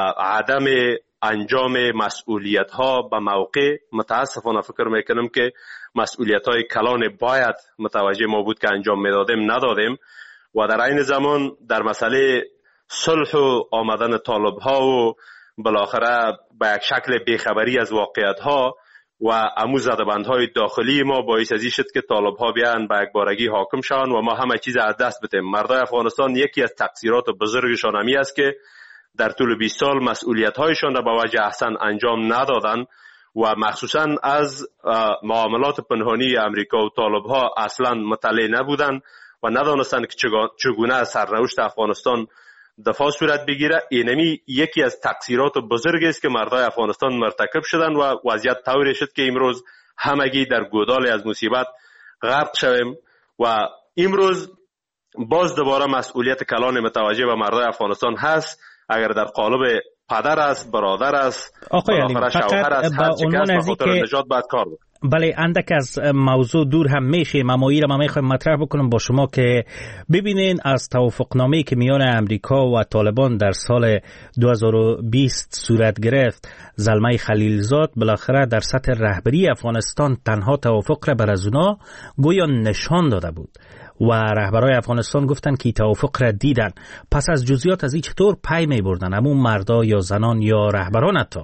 عدم انجام مسئولیت‌ها به موقع. متاسفانه فکر میکنم که مسئولیت‌های کلان باید متوجه ما بود که انجام میدادیم ندادیم و در این زمان در مسئله صلح و آمدن طالب‌ها و بالاخره به یک شکل بیخبری از واقعیت‌ها و امو زدبندهای داخلی ما باعث ازی شد که طالب‌ها بیان به یک بارگی حاکم شوند و ما همه چیز از دست بدیم. مردای افغانستان یکی از تقصیرات بزرگشان همی است که در طول بیست سال مسئولیت‌هایشان را به وجه احسن انجام ندادند و مخصوصاً از معاملات پنهانی امریکا و طالب‌ها اصلاً مطلع نبودند و ندانستند که چگونه از سرنوشت افغانستان دفاع صورت بگیره. اینمی یکی از تقصیرات بزرگی است که مردای افغانستان مرتکب شدند و وضعیت طوری شد که امروز همگی در گودال از مصیبت غرق شویم و امروز باز دوباره مسئولیت کلان متوجه به مردای افغانستان هست. اگر در قالب پدر است، برادر است، آقای علی، شوهر است، هر چی کس به خاطر نجات باید کار بود. بله، اندک از موضوع دور هم میشه. ممایی را ما میخوایم مطرح بکنم با شما که ببینین از توافقنامه‌ای که میان امریکا و طالبان در سال دو هزار و بیست صورت گرفت، زلمه خلیلزاد بالاخره در سطح رهبری افغانستان تنها توافق را بر از اونا گویا نشان داده بود و رهبرای افغانستان گفتن که توافق را دیدن. پس از جزئیات از این چطور پی می بردن همون مردا یا زنان یا رهبران؟ حتی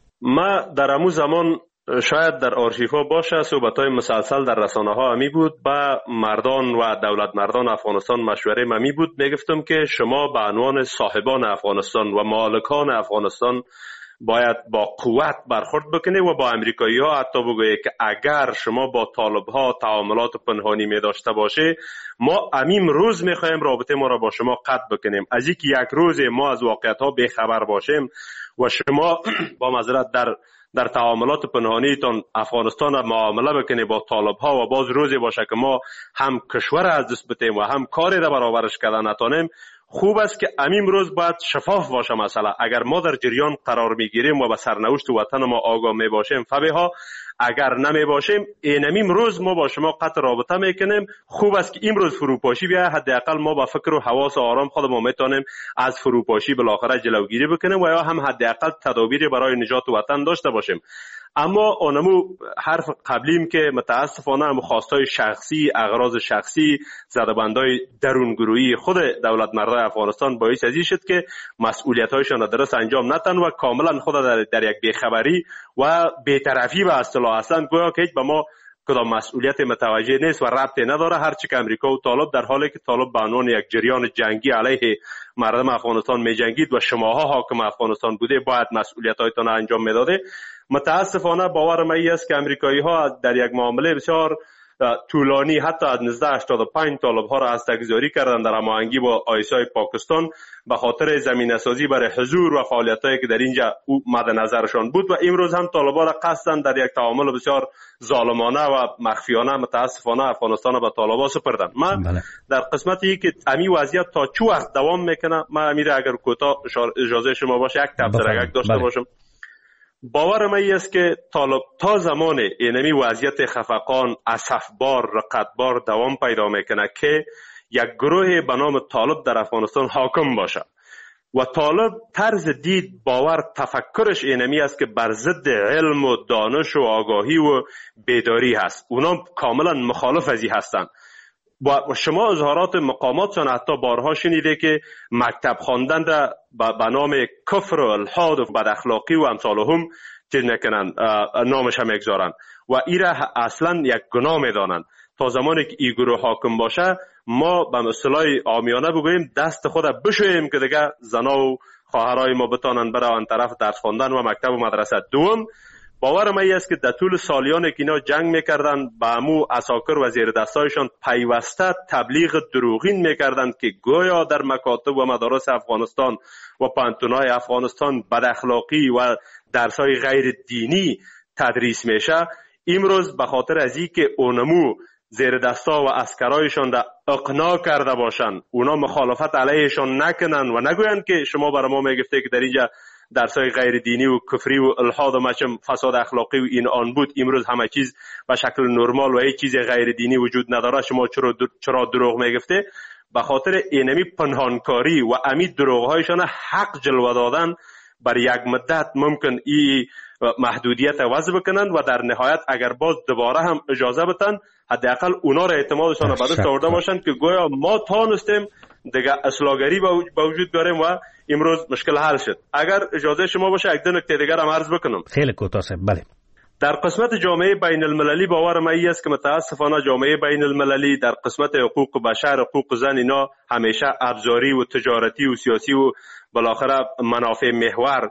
ما در همون زمان شاید در آرشیف‌ها باشه صحبت‌های مسلسل در رسانه‌ها همی بود با مردان و دولت مردان افغانستان مشوره همی بود. میگفتم که شما به عنوان صاحبان افغانستان و مالکان افغانستان باید با قوت برخورد بکنه و با امریکایی‌ها حتی بگویه که اگر شما با طالب‌ها تعاملات پنهانی می داشته باشه، ما امیم روز می‌خوایم رابطه ما را با شما قطع بکنیم. از اینکه یک روز ما از واقعیت‌ها بی‌خبر باشیم و شما با معذرت در در تعاملات پنهانیتان افغانستان را معامله بکنه با طالب‌ها و باز روزی باشه که ما هم کشور از دست بدیم و هم کاری را برابرش کردن نتانیم، خوب است که امیم روز باید شفاف باشه. مثلا اگر ما در جریان قرار میگیریم و به سرنوشت وطن ما آگاه می باشیم فبها، اگر نمی باشیم اینمیم روز ما با شما قطع رابطه میکنیم. خوب است که امروز فروپاشی بیا، حداقل ما با فکر و حواس و آرام خودمون میتونیم از فروپاشی بالاخره جلوگیری بکنیم و یا هم حداقل تدابیری برای نجات وطن داشته باشیم. اما اونمو حرف قبلیم که متاسفانه هم خواستای شخصی، اغراض شخصی، زدبندای درونگروهی خود دولت مردای افغانستان باعث ازی شد که مسئولیت‌هایشان را درست انجام ندن و کاملا خود در, در یک بیخبری و بی‌طرفی به اصطلاح هستند، گویا که هیچ به ما کدام مسئولیت متوجه نیست و ربطی نداره، هرچی که امریکا و طالب، در حالی که طالب به عنوان یک جریان جنگی علیه مردم افغانستان می جنگید و شماها حاکم افغانستان بوده، باید مسئولیت‌هایتان انجام میداده. متاسفانه باور من است که امریکایی ها در یک معامله بسیار طولانی حتی از نزد هشتاد و پنج طالب ها را هسته‌گذاری کردن در هماهنگی با آیسای پاکستان به خاطر زمینه سازی برای حضور و فعالیتایی که در اینجا مد نظرشان بود و امروز هم طالبان را قصداً در یک تعامل بسیار ظالمانه و مخفیانه متاسفانه افغانستان به طالبان سپردن. من بله. در قسمتی که امی وضعیت تا چه وقت دوام میکنه، من امیر اگر کوتاه اجازه شما باشه یک تبصره داشته بله. باشم. باور من است که طالب تا زمان اینمی وضعیت خفقان، اسفبار، رقتبار دوام پیدا میکنه که یک گروه به نام طالب در افغانستان حاکم باشه و طالب طرز دید، باور، تفکرش اینمی است که بر ضد علم و دانش و آگاهی و بیداری هست. اونا کاملا مخالف ازی هستند و شما اظهارات مقاماتشان حتی بارها شنیده که مکتب خواندن به نام کفر و الحاد و بد اخلاقی و امثالهم چیز نکنن، نامش هم میگذارن و ایره اصلا یک گناه میدانن. تا زمانی که این گروه حاکم باشه ما به اصطلاح عامیانه بگوییم دست خود بشوییم که دیگه زنا و خواهرای ما بتانن برن طرف درس خواندن و مکتب و مدرسه. دوم باور من است که در طول سالیانی که اینا جنگ میکردن به امو اساکر و زیر دستایشان پیوسته تبلیغ دروغین میکردن که گویا در مکاتب و مدارس افغانستان و پانتونای افغانستان بد اخلاقی و درسای غیر دینی تدریس میشه. امروز به خاطر از این که اونمو زیر دستا و اسکرایشان را اقناع کرده باشن، اونا مخالفت علیهشان نکنن و نگوین که شما برای ما میگفته که در اینجا درسای غیر دینی و کفری و الحاد و مچم فساد اخلاقی و این آن بود، امروز همه چیز به شکل نرمال و هیچ چیز غیر دینی وجود نداره، شما چرا چرا دروغ میگفته؟ به خاطر اینمی پنهانکاری و امی دروغهایشان حق جلوه دادن بر یک مدت ممکن ای محدودیت وضع بکنن و در نهایت اگر باز دوباره هم اجازه بتن حداقل اونا را اعتمادشان را به دست آورده باشن که گویا ما تانستیم دیگه اصلاحگری با وجود بیاریم و امروز مشکل حل شد. اگر اجازه شما باشه یک دو نکته دیگر هم عرض بکنم. خیلی کوتاه بله. در قسمت جامعه بین المللی باور من است که متاسفانه جامعه بین المللی در قسمت حقوق بشر، حقوق زن، اینا همیشه ابزاری و تجارتی و سیاسی و بالاخره منافع محور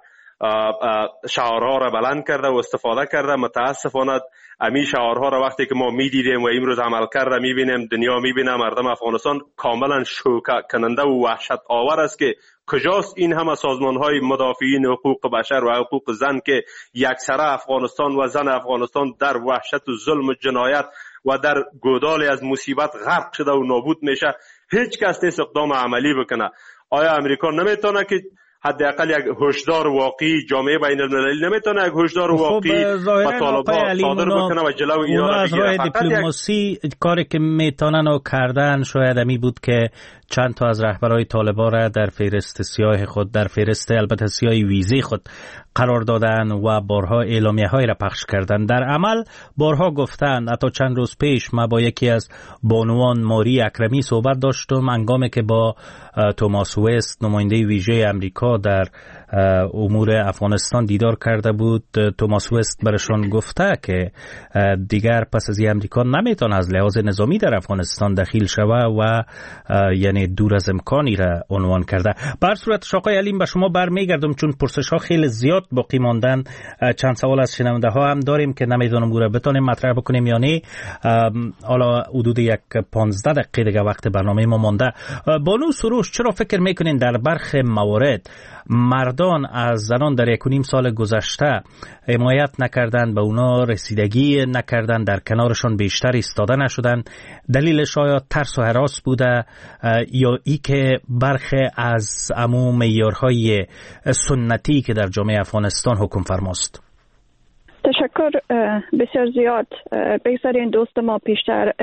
شعارها را بلند کرده و استفاده کرده. متاسفانه امی شعارها را وقتی که ما میدیدیم و امروز عمل کرده میبینیم، دنیا میبینه، مردم افغانستان کاملا شوکه کننده و وحشت آور است که کجاست این همه سازمان های مدافعین حقوق بشر و حقوق زن که یکسره افغانستان و زن افغانستان در وحشت و ظلم و جنایت و در گودال از مصیبت غرق شده و نابود میشه. هیچ کس نیست اقدام عملی بکنه. آیا امریکا نمیتونه که حداقل یک هشدار واقعی، جامعه بین المللی نمیتونه یک هشدار واقعی با طالبان صادر بکنه و جلو اینا را بگیره؟ از راه دیپلماسی کاری که میتونن و کردن شاید امی بود که چند تا از رهبرای طالبان را در فهرست سیاه خود، در فهرست البته سیاه ویزی خود قرار دادن و بارها اعلامیه های را پخش کردن. در عمل بارها گفتن. حتی چند روز پیش ما با یکی از بانوان ماری اکرمی صحبت داشتم هنگامی که با توماس وست نماینده ویژه امریکا در امور افغانستان دیدار کرده بود. توماس وست برشان گفته که دیگر پس از امریکا نمیتونه از لحاظ نظامی در افغانستان دخیل شوه و یعنی دور از امکانی را عنوان کرده. بر صورت آقای علیم به شما برمیگردم چون پرسش ها خیلی زیاد باقی ماندن. چند سوال از شنونده ها هم داریم که نمیدونم او را بتونیم مطرح بکنیم یا نه. حالا حدود یک پانزده دقیقه دیگه وقت برنامه ما مانده. بانو سروش، چرا فکر میکنین در برخی موارد مردان از زنان در یک و نیم سال گذشته حمایت نکردن، به اونا رسیدگی نکردن، در کنارشان بیشتر ایستاده نشدن؟ دلیلش آیا ترس و هراس بوده یا ای که برخی از عموم معیارهای سنتی که در جامعه افغانستان حکم فرماست؟ تشکر. بسیار زیاد. بگذارین دوست ما پیشتر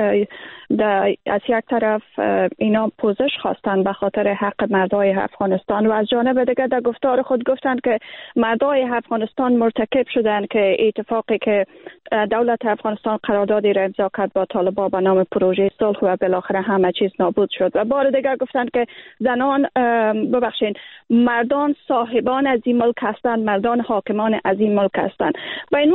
از یک طرف اینا پوزش خواستن به خاطر حق مردای افغانستان و از جانب دیگر در گفتار خود گفتند که مردای افغانستان مرتکب شدند که اتفاقی که دولت افغانستان قراردادی را امضا کرد با طالبان به نام پروژه صلح و بالاخره همه چیز نابود شد. و بار دیگر گفتند که زنان ببخشید مردان صاحبان از این ملک هستند، مردان حاکمان از این ملک هستند. و این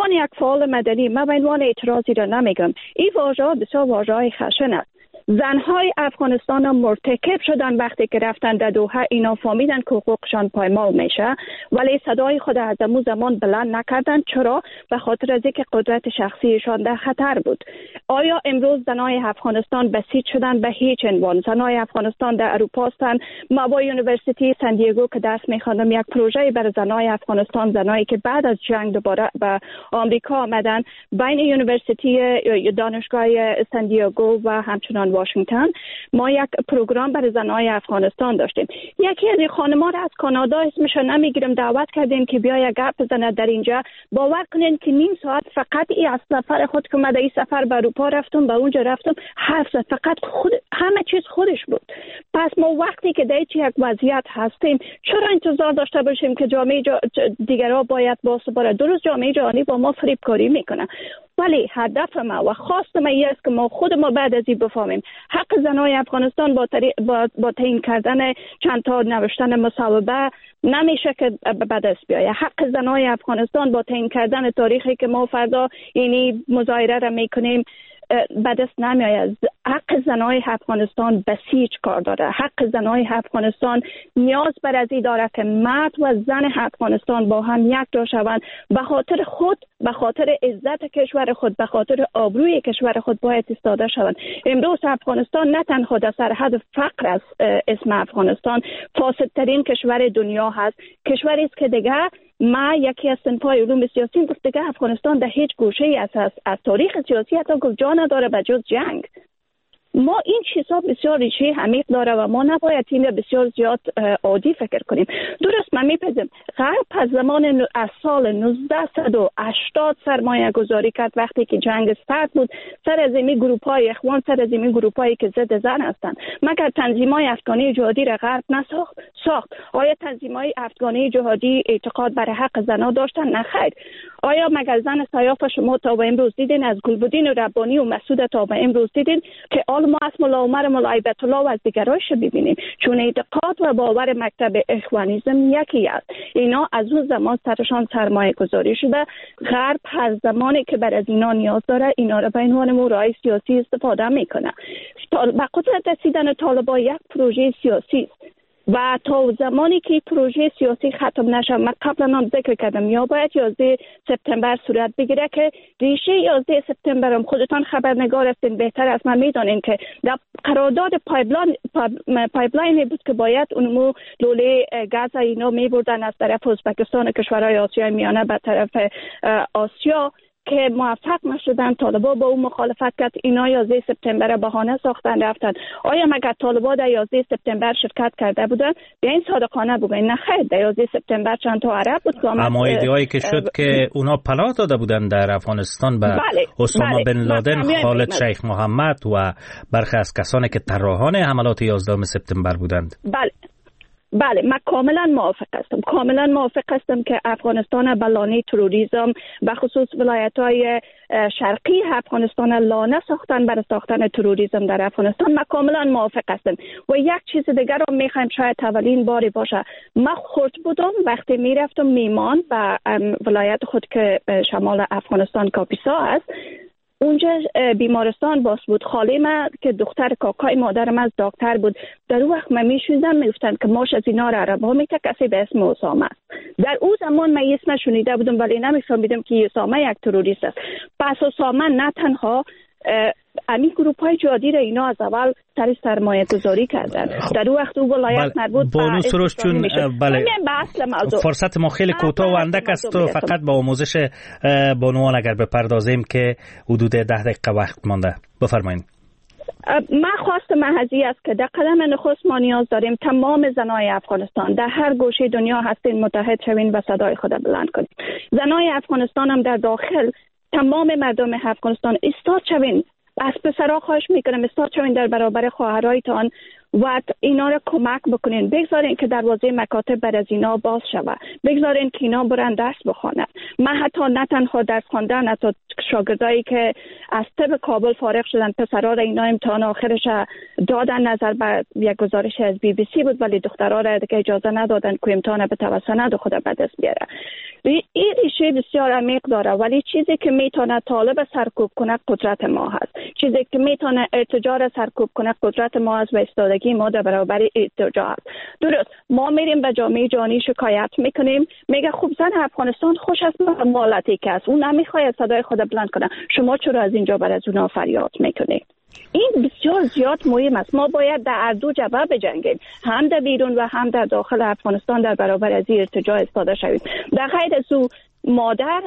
عنوان یک فعال مدنی من به عنوان اعتراضی را نمیگم. این واژه بسیار واژه‌های خشن است. زنهای افغانستان هم مرتکب شدن وقتی که رفتن در دوحه، اینا فهمیدن که حقوقشان پایمال میشه ولی صدای خود از امو زمان بلند نکردن. چرا؟ به خاطر از اینکه قدرت شخصیشان در خطر بود. آیا امروز زنهای افغانستان بسیج شدن؟ به هیچ عنوان. زنهای افغانستان در اروپا هستند. ما با یونیورسیتی سن دیگو که درس میخواندم یک پروژه برای زنهای افغانستان، زنایی که بعد از جنگ دوباره به آمریکا آمدن، بین یونیورسیتی دانشگاه سن دیگو و همچنان واشنگتن ما یک پروگرام برای زنهای افغانستان داشتیم. یکی از خانم‌ها را از کانادا، اسمش نمیگیرم، دعوت کردیم که بیاید گپ بزنه در اینجا. باور کنین که نیم ساعت فقط این از سفر خود که من در این سفر به اروپا رفتم، به اونجا رفتم، حرف زد. فقط خود همه چیز خودش بود. پس ما وقتی که در یک وضعیت هستیم چرا انتظار داشته باشیم که جامعه جا... دیگرها باید باسپاره؟ درست جامعه جهانی با ما فریبکاری میکنه. ولی هدف ما و خواست ما این است که ما خود ما بعد از این بفهمیم حق زنای افغانستان با, تری... با... با تعیین کردن چند تا نوشتن مصوبه نمیشه که به دست بیایه. حق زنای افغانستان با تعیین کردن تاریخی که ما فردا اینی مظاهره را میکنیم به دست نمیآید. حق زنای افغانستان بسیج کار داره. حق زنای افغانستان نیاز بر از این داره که مرد و زن افغانستان با هم یک جا شوند. به خاطر خود، به خاطر عزت کشور خود، به خاطر آبروی کشور خود باید ایستاده شوند. امروز افغانستان نه تنها در سرحد فقر است، اسم افغانستان فاسدترین کشور دنیا هست. کشوری است که دیگه ما یکی از صنفای علوم سیاسی گفت دیگه افغانستان در هیچ گوشه‌ای از, از از تاریخ سیاسی حتی گفت جا نداره به جز جنگ. ما این چیزها بسیار ریشه عمیق داره و ما نباید این بسیار زیاد عادی فکر کنیم. درست من میپذیرم غرب از زمان از سال نوزده و هشتاد سرمایه گذاری کرد وقتی که جنگ استارت بود سر از این گروپ‌های اخوان، سر از این گروپ‌هایی که ضد زن هستند. مگر تنظیم‌های افغانی جهادی را غرب نساخت؟ ساخت. آیا تنظیم‌های افغانی جهادی اعتقاد بر حق زن‌ها داشتن؟ نه خیر. آیا مگر زن سیاف شما تا به امروز دیدین از گلبدین ربانی و مسعود تا به امروز دیدین که آل ما از ملا عمر ملا عیبت الله و از دیگرایش ببینیم؟ چون اعتقاد و باور مکتب اخوانیسم یکی است. اینا از اون زمان سرشان سرمایه گذاری شده. غرب هر زمانی که بر از اینا نیاز داره اینا را به عنوان مورای سیاسی استفاده میکنه. به قدرت رسیدن طالبان یک پروژه سیاسی است و تا زمانی که پروژه سیاسی ختم نشه، من قبلا هم ذکر کردم، یا باید یازده سپتامبر صورت بگیره که ریشه یازده سپتامبر هم خودتان خبرنگار هستین بهتر از من میدونین که در قرارداد پایپلاین پایپلاینی بود که باید اونمو لوله گاز اینا میبردن از طرف ازبکستان و کشورهای آسیای میانه به طرف آسیا که موفق نشدن. طالبا با اون مخالفت کرد. اینا یازده سپتامبر بهانه ساختن رفتن. آیا مگر طالبا در یازده سپتامبر شرکت کرده بودن؟ به این صادقانه بگوین نه خیر. در یازده سپتامبر چند تا عرب بود که اما ایده‌ای که شد که اونا پناه داده بودن در افغانستان به بله، اسامه بله، بن لادن، خالد بله. شیخ محمد و برخی از کسانی که طراحان حملات یازده سپتامبر بودند. بله بله من کاملا موافق هستم. کاملا موافق هستم که افغانستان به لانه تروریسم به خصوص ولایت‌های شرقی افغانستان لانه ساختن برای ساختن تروریسم در افغانستان. من کاملا موافق هستم. و یک چیز دیگر رو میخوایم شاید اولین باری باشه. من خود بودم وقتی میرفتم میمان به ولایت خود که شمال افغانستان کاپیسا است. اونجا بیمارستان باز بود. خاله من که دختر کاکای مادرم از دکتر بود. در اون وقت من میشوندم میگفتن که ماش از اینا را عربا میته کسی به اسم اسامه است. در اون زمان من اسم شنیده بودم ولی نمیفهمیدم که اسامه یک تروریست است. پس اسامه نه تنها امی گروپ های جهادی را اینا از اول سر سرمایه گذاری کردن. در اون وقت اون ولایت بله. مربوط به بانو سروش چون بله. فرصت ما خیلی کوتاه و اندک است و فقط با آموزش بانوان اگر بپردازیم که حدود ده دقیقه وقت مانده. بفرمایید. من خواست محضی است که در قدم نخست ما نیاز داریم تمام زنای افغانستان در هر گوشه دنیا هستین متحد شوین و صدای خود بلند کنین. زنای افغانستان هم در داخل تمام مردم افغانستان ایستاد شوین. از پسرها خواهش میکنم ایستاد شوین در برابر خواهرایتان و اینا رو کمک بکنین. بگذارین که دروازه مکاتب بر از اینا باز شود. بگذارین که اینا برن درس بخونن. من حتی نه تنها درس خواندن، حتی شاگردایی که از طب کابل فارغ شدن، پسرها را اینا امتحان آخرش دادن، نظر بر یک گزارش از بی بی سی بود، ولی دخترها را دیگه اجازه ندادن که امتحان به توسط خود به دست بیاره. این ریشه بسیار عمیق داره، ولی چیزی که میتونه طالب سرکوب کنه قدرت ما هست. چیزی که میتونه ارتجاع سرکوب کنه قدرت ما هست و ایستادگی ما در برابر ارتجاع هست. درست ما میریم به جامعه جهانی شکایت میکنیم، میگه خوب زن افغانستان خوش است مالتی که است، اون نمیخواد صدای خود بلند کنه، شما چرا از اینجا بر از اونها فریاد میکنید؟ این بسیار زیاد مهم است. ما باید در هر دو جبهه بجنگیم، هم در بیرون و هم در داخل افغانستان در برابر از این ارتجاع استفاده شویم. در غیر از او مادر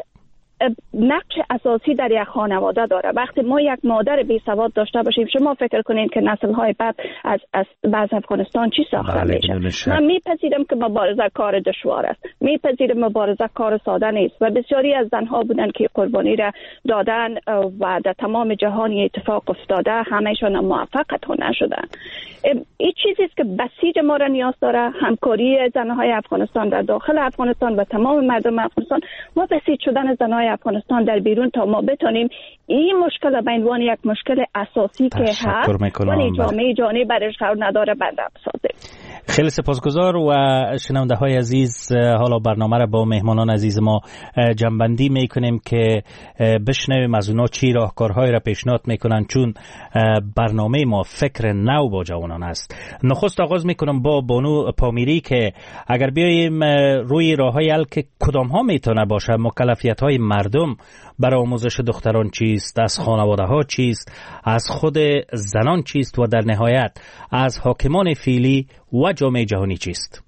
نقش اساسی در یک خانواده داره. وقتی ما یک مادر بی سواد داشته باشیم، شما فکر کنین که نسل های بعد از از بعض افغانستان چی ساخته میشه؟ من میپذیرم که مبارزه کار دشوار است، میپذیرم مبارزه کار ساده نیست و بسیاری از زنها بودن که قربانی را دادن و در تمام جهان اتفاق افتاده، همهشان موفق نشدن. این چیزی است که بسیج ما را نیاز داره، همکاری زنهای افغانستان در داخل افغانستان و تمام مردم افغانستان و بسیج شدن زنهای افغانستان در بیرون تا ما بتونیم این مشکل به عنوان یک مشکل اساسی که هست ولی جامعه جهانی برش قرار نداره برده بسازیم. خیلی سپاسگزار. و شنونده های عزیز، حالا برنامه را با مهمانان عزیز ما جنبندی میکنیم که بشنویم از اونا چی راهکارهایی را پیشنهاد میکنن، چون برنامه ما فکر نو با جوانان است. نخست آغاز میکنم با بانو پامیری که اگر بیاییم روی راههای حل که کدام ها میتونه باشه، مکلفیت های مردم برای آموزش دختران چیست، از خانواده ها چیست، از خود زنان چیست و در نهایت از حاکمان فعلی و جامعه جهانی چیست؟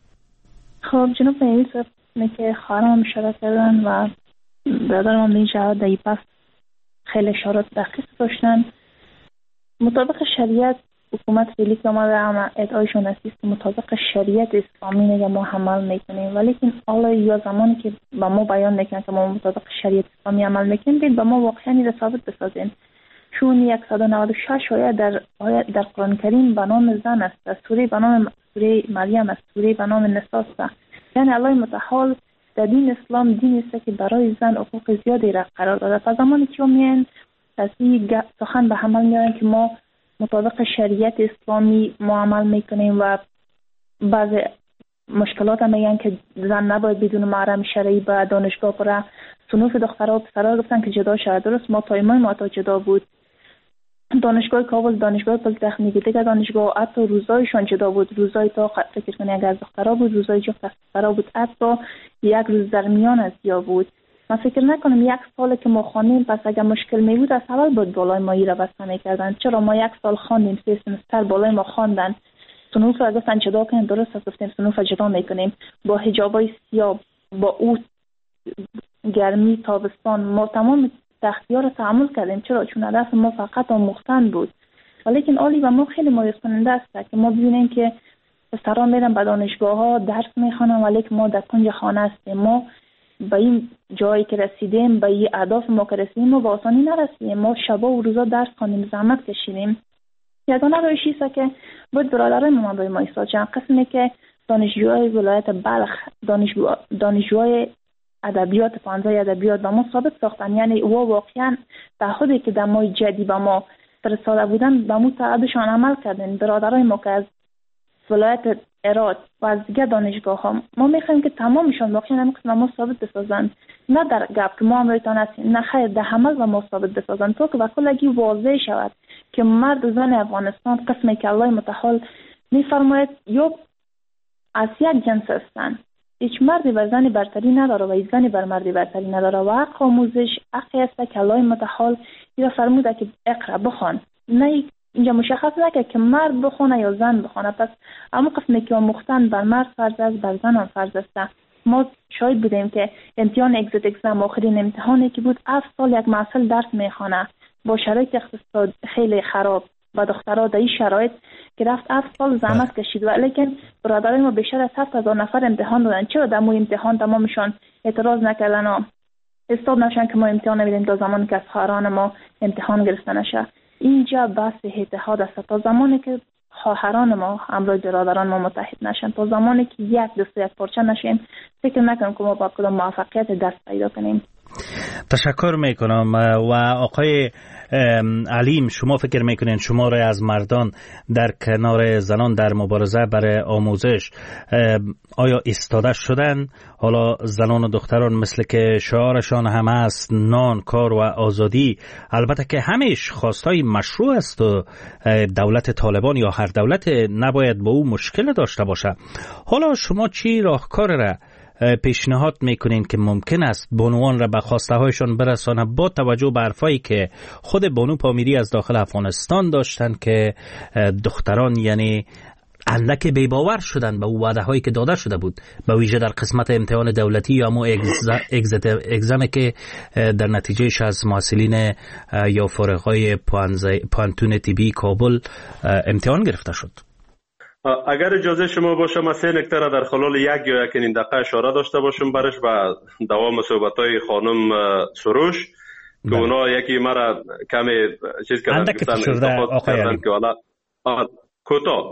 خب جناب یوسف، که خواهرام مشارکت کردن و برادرم هم این جهاد در پس خیلی اشارات دقیق داشتن. مطابق شریعت حکومت فعلی که آمده اما ادعایشون است که مطابق شریعت اسلامی نگه ما عمل میکنیم، ولی که حالا یا زمانی که با ما بیان میکنن که ما مطابق شریعت اسلامی عمل میکنیم، دید با ما واقعا این ثابت بسازین. چون صد و نود و شش آیه در آیه در قرآن کریم به نام زن است، سوره به نام سوره مریم است، سوره به نام نساء است. یعنی الله متعال در دین اسلام دین است که برای زن حقوق زیادی را قرار داده. تا زمانی که میان از این سخن به عمل میارن که ما مطابق شریعت اسلامی معامل میکنیم و بعض مشکلات هم میگن که زن نباید بدون محرم شرعی به دانشگاه بره، صنوف دخترها و پسرها گفتن که جدا شود. درست ما تایمای ما تا جدا بود، دانشگاه کابل، دانشگاه پلی‌تکنیک، دیگه دانشگاه حتی روزایشان جدا بود. روزای تا فکر کنی اگر از دخترها بود، روزای جفت از پسرها بود، حتی یک روز در میان از یا بود. من فکر نکنم یک سال که ما خواندیم پس اگر مشکل می بود از اول بود بالای ما ای را بسته میکردن. چرا ما یک سال خواندیم، سه سمستر بالای ما خواندن، صنوف را گفتن جدا کنیم، درست است گفتیم صنوف جدا میکنیم با حجابای سیاه، با او گرمی تابستان ما تمام تختیار را تحمل کردیم. چرا؟ چون هدف ما فقط آموختن بود. ولیکن عالی و ما خیلی مایوس کننده است که ما ببینیم که پسران میرن به دانشگاه ها درس میخوانن ولی ما در کنج خانه هستیم. ما به این جایی که رسیدیم، به این اهداف ما که رسیدیم، ما با آسانی نرسیدیم. ما شبا و روزا درس خوانیم، زحمت کشیدیم. یگانه روشی است که بود برادرای ما به ما ایستاد. چند قسمی که دانشجوهای ولایت بلخ، دانشجو دانشجوهای ادبیات پانزه ادبیات با ما ثابت ساختن، یعنی او واقعا تعهدی که در ما جدی با ما فرستاده بودن به مو تعهدشان عمل کردن. برادرای ما که از ولایت هرات و از دیگر دانشگاه ها، ما میخوایم که تمامشان واقعا هم قسم ما ثابت بسازن، نه در گپ که ما امریتان هستیم، نه خیر در عمل و ما ثابت بسازن، تا که بکلگی واضح شود که مرد و زن افغانستان قسمی که الله متعال میفرماید یا از یک جنس هستند. هیچ مردی بر زنی برتری نداره و هیچ زنی بر مردی برتری نداره و حق آموزش حقی است که الله متعال یا فرموده که اقرا بخوان. نه اینجا مشخص نکرد که مرد بخونه یا زن بخونه. پس اما قسمی که آموختن بر مرد فرض است، بر زن هم فرض است. ما شاید بودیم که امتحان اگزیت اگزام آخرین امتحانی که بود هفت سال یک محصل درس میخونه با شرایط اقتصاد خیلی خراب و دخترها در این شرایط که رفت هفت سال زحمت کشید. ولیکن برادرای ما بیشتر از هفت هزار نفر امتحان دادن. چرا در مو امتحان تمامشان اعتراض نکردن و استاد نشن که ما امتحان نمیدیم تا زمانی که از خواهران ما امتحان گرفته نشه؟ اینجا بحث اتحاد است. تا زمانی که خواهران ما، همراه برادران ما متحد نشن، تا زمانی که یک دست یک پارچه نشیم، فکر نکنم که ما با کدام موفقیت دست پیدا کنیم. تشکر میکنم. و آقای علیم، شما فکر میکنین شماره از مردان در کنار زنان در مبارزه برای آموزش آیا ایستاده شدن؟ حالا زنان و دختران مثل که شعارشان هم است نان، کار و آزادی، البته که همیش خواستای مشروع است و دولت طالبان یا هر دولت نباید با او مشکل داشته باشه. حالا شما چی راهکار را پیشنهاد میکنین که ممکن است بانوان را به خواسته هایشان برسانه، با توجه به حرفایی که خود بانو پامیری از داخل افغانستان داشتن که دختران یعنی اندک بی‌باور شدن به وعده هایی که داده شده بود، به ویژه در قسمت امتحان دولتی یا مو اگزم که در نتیجهش از محصلین یا فارغای پانتون تیبی کابل امتحان گرفته شد. اگر اجازه شما باشه من سه نکته را در خلال یک یا یک دقیقه اشاره داشته باشم برش و دوام صحبت‌های خانم سروش که اونا یکی مرا کمی چیز کردن کردن که والا کوتاه.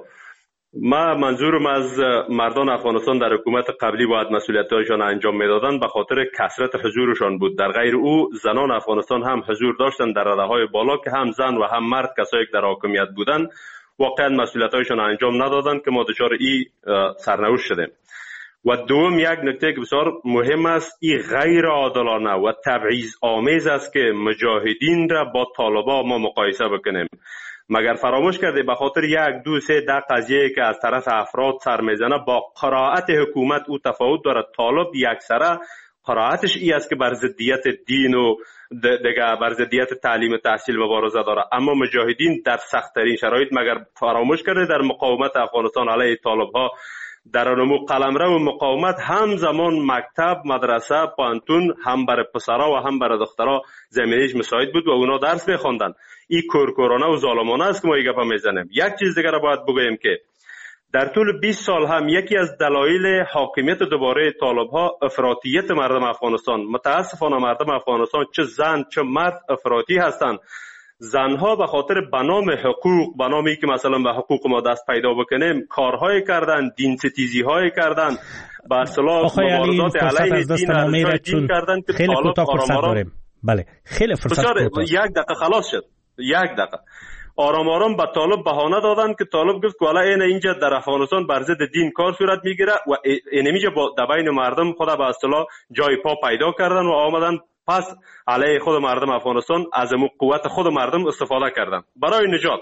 ما منظورم از مردان افغانستان در حکومت قبلی باید مسئولیت‌هایشان انجام میدادن به خاطر کثرت حضورشان بود. در غیر او زنان افغانستان هم حضور داشتن در رده‌های بالا که هم زن و هم مرد کسایی که در حاکمیت بودن واقعا مسئولیت‌هایشان انجام ندادن که ما دچار این سرنوشت شدیم. و دوم یک نکته که بسیار مهم است، این غیر عادلانه و تبعیض آمیز است که مجاهدین را با طالبان ما مقایسه بکنیم. مگر فراموش کرده به خاطر یک دو سه ده قضیه که از طرف افراد سر میزنه با قرائت حکومت او تفاوت دارد. طالب یکسره قرائتش ای است که بر ضدیت دین و دیگه بر ضدیت تعلیم تحصیل مبارزه داره، اما مجاهدین در سخت‌ترین شرایط مگر فراموش کرده در مقاومت افغانستان علیه طالب‌ها در نمو قلمرو مقاومت همزمان مکتب، مدرسه، پانتون هم برای پسرا و هم برای دخترا زمینش مساعد بود و اونا درس می‌خواندن. این کورکورانه و ظالمانه است که ما این گپا میزنیم. یک چیز دیگه را باید بگویم که در طول بیست سال هم یکی از دلایل حاکمیت دوباره طالب‌ها افراطیت مردم افغانستان. متاسفانه مردم افغانستان چه زن چه مرد افراطی هستند. زنها به خاطر بنام حقوق، بنامی که مثلا به حقوق ما دست پیدا بکنیم، کارهای کردن، دین ستیزی‌های کردن، به اصطلاح مبارزات علیه دین ارزش‌های دین کردن که خیلی کوتاه فرصت داریم. بله خیلی فرصت کوتاه. یک دقیقه خلاص شد. یک دقیقه. آرام آرام به طالب بهانه دادن که طالب گفت که والا این اینجا در افغانستان بر ضد دین کار صورت میگیره و اینمیجا با دبین مردم خود به اصطلاح جای پا پیدا کردن و آمدن پس علیه خود مردم افغانستان از امو قوت خود مردم استفاده کردن برای نجات.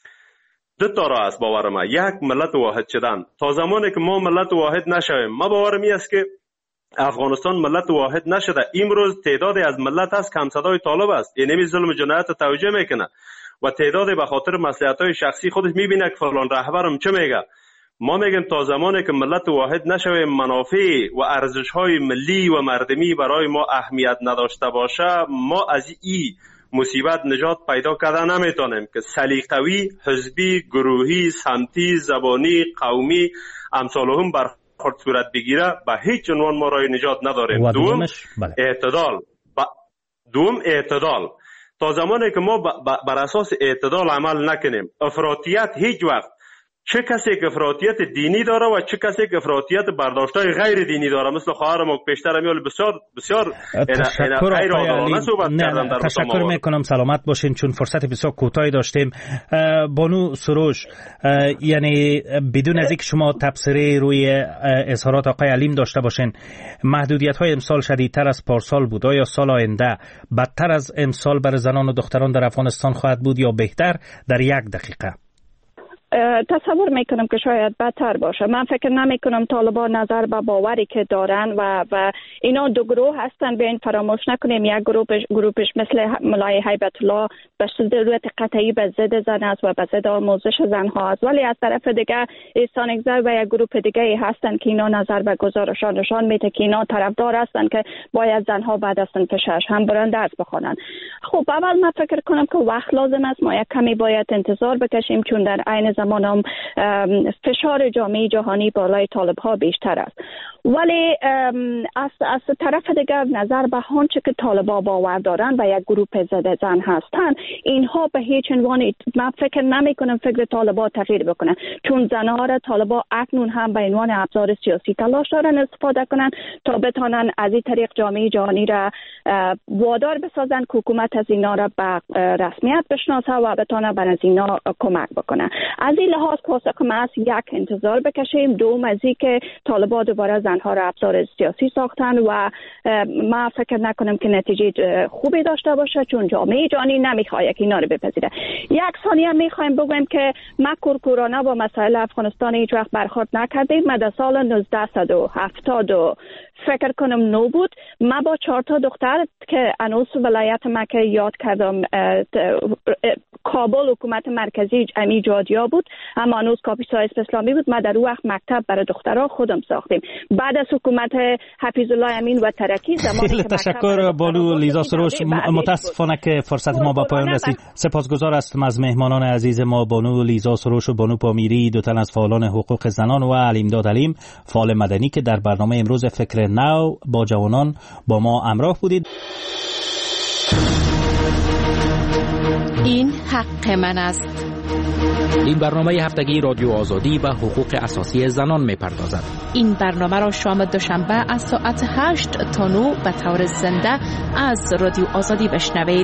دو تا راه است باور ما. یک، ملت واحد شدن. تا زمانی که ما ملت واحد نشویم، ما باورم این است که افغانستان ملت واحد نشده. امروز تعدادی از ملت هست که همصدای طالب است، اینمی ظلم جنایت توجیه میکنه و تعدادی به خاطر مصلحت‌های شخصی خودش میبینه که فلان رهبرم چه میگه. ما میگیم تا زمانی که ملت واحد نشویم، منافع و ارزش‌های ملی و مردمی برای ما اهمیت نداشته باشه، ما از این مصیبت نجات پیدا کردن نمیتونیم که سلیقه‌ای، حزبی، گروهی، سمتی، زبانی، قومی امثالهم برخورد صورت بگیره به هیچ عنوان ما راه نجات نداریم. دوم اعتدال. دوم اعتدال. تا زمانی که ما بر اساس اعتدال عمل نکنیم، افراطیت هیچ وقت، چه کسی که افراطیت دینی داره و چه کسی که افراطیت برداشتای غیر دینی داره، مثل خواهر ما پیشتر میول بسیار بسیار غیر عادلانه صحبت کردن. در تشکر میکنم، سلامت باشین، چون فرصت بسیار کوتاهی داشتیم. بانو سروش، یعنی بدون از اینکه شما تبصره روی اظهارات آقای علیم داشته باشین، محدودیت های امسال شدیدتر از پارسال بود، یا سال آینده بدتر از امسال برای زنان و دختران در افغانستان خواهد بود یا بهتر؟ در یک دقیقه. تصور میکنم که شاید بدتر باشه. من فکر نمی کنم طالبان نظر به باوری که دارن و و اینا دو گروه هستن. بین فراموش نکنیم یک گروهش گروهش مثل ملای هیبت الله به صورت قطعی به ضد زن است و به ضد آموزش زنها است، ولی از طرف دیگه احسان اگزر و یک گروه دیگه هستن که اینا نظر به گزارشان نشان میده که اینا طرفدار هستن که باید زنها بعد از صنف شش هم برن درس بخونن. خب اول من فکر کنم که وقت لازم است، ما یک کمی باید انتظار بکشیم، چون در عین زمان هم فشار جامعه جهانی بالای طالب ها بیشتر است. ولی از از طرف دیگر نظر به آنچه که طالبان باور دارن و یک گروه ضد زن هستند، اینها به هیچ عنوان من فکر نمی کنم فکر طالبان تغییر بکنن، چون زنها را طالبان اکنون هم به عنوان ابزار سیاسی تلاش دارن استفاده کنن تا بتانن از این طریق جامعه جهانی را وادار بسازن که حکومت از اینا را به رسمیت بشناسه و بتانه بر از اینا کمک بکنه. از این لحاظ پاسخ است یک انتظار بکشیم، دوم از این که طالبان دوباره زنها را ابزار سیاسی ساختن و ما فکر نکنم که نتیجه خوبی داشته باشه، چون جامعه جهانی نمیخواد که اینا رو بپذیره. یک ثانیه میخوایم بگویم که ما کورکورانه با مسائل افغانستان هیچ وقت برخورد نکردیم. ما در سال نوزده و هفتاد و فکر کنم نو بود، ما با چهار تا دختر که انوس ولایت مکه یاد کردم کابل حکومت مرکزی امی جادیا بود، اما انوس کاپیتال اسلامی بود، ما در اون وقت مکتب برای دخترها خودم ساختیم. بعد از حکومت حفیظ الله امین و ترکی زمانی خیلی تشکر بانو لیزا سروش. متاسفانه که فرصت ما با پایان رسید. سپاسگزار هستم از مهمانان عزیز ما بانو لیزا سروش و بانو پامیری، دو تن از فعالان حقوق زنان، و علیمداد حلیم فعال مدنی که در برنامه امروز فکر نو با جوانان با ما همراه بودید. این حق من است. این برنامه هفتگی رادیو آزادی و حقوق اساسی زنان می‌پردازد. این برنامه را شام دوشنبه از ساعت هشت تا نه به طور زنده از رادیو آزادی بشنوید.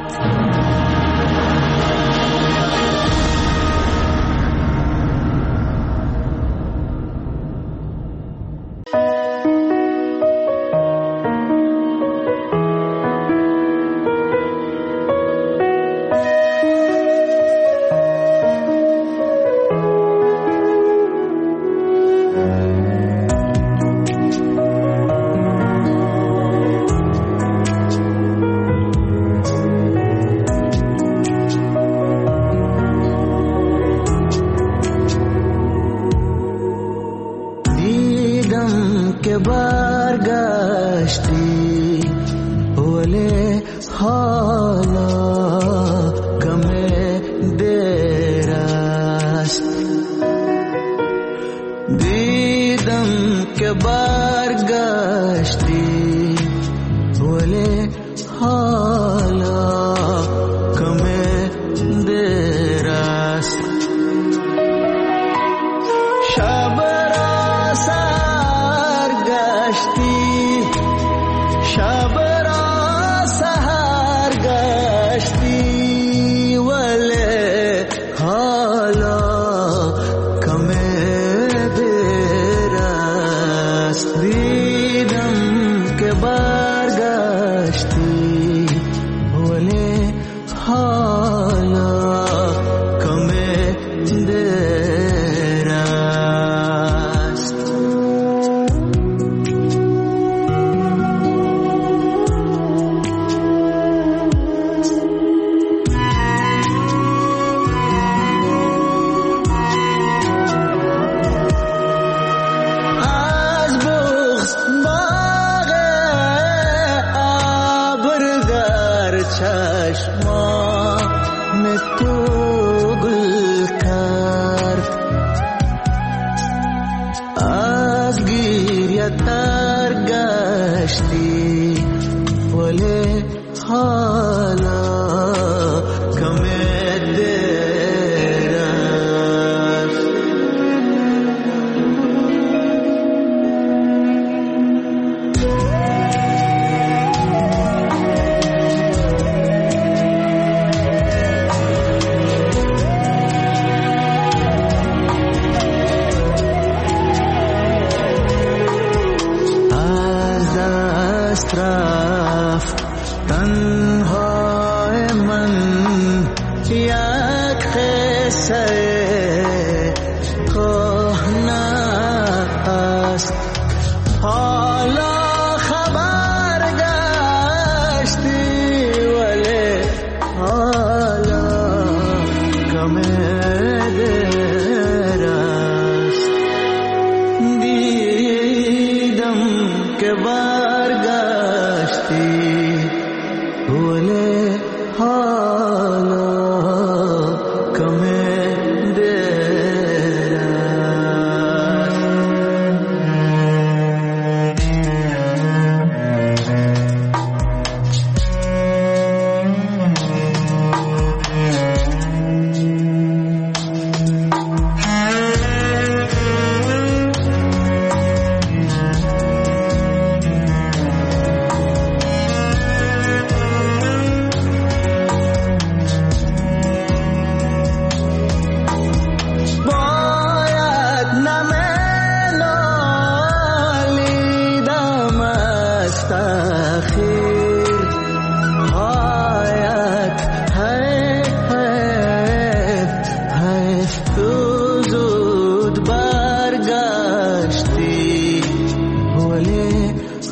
ولی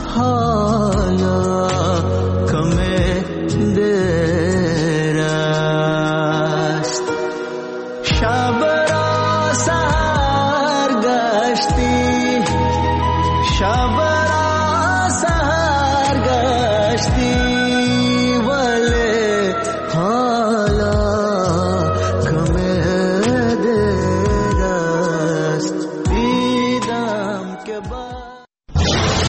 حالا کم دیر است. شب را سحر گشتی، شب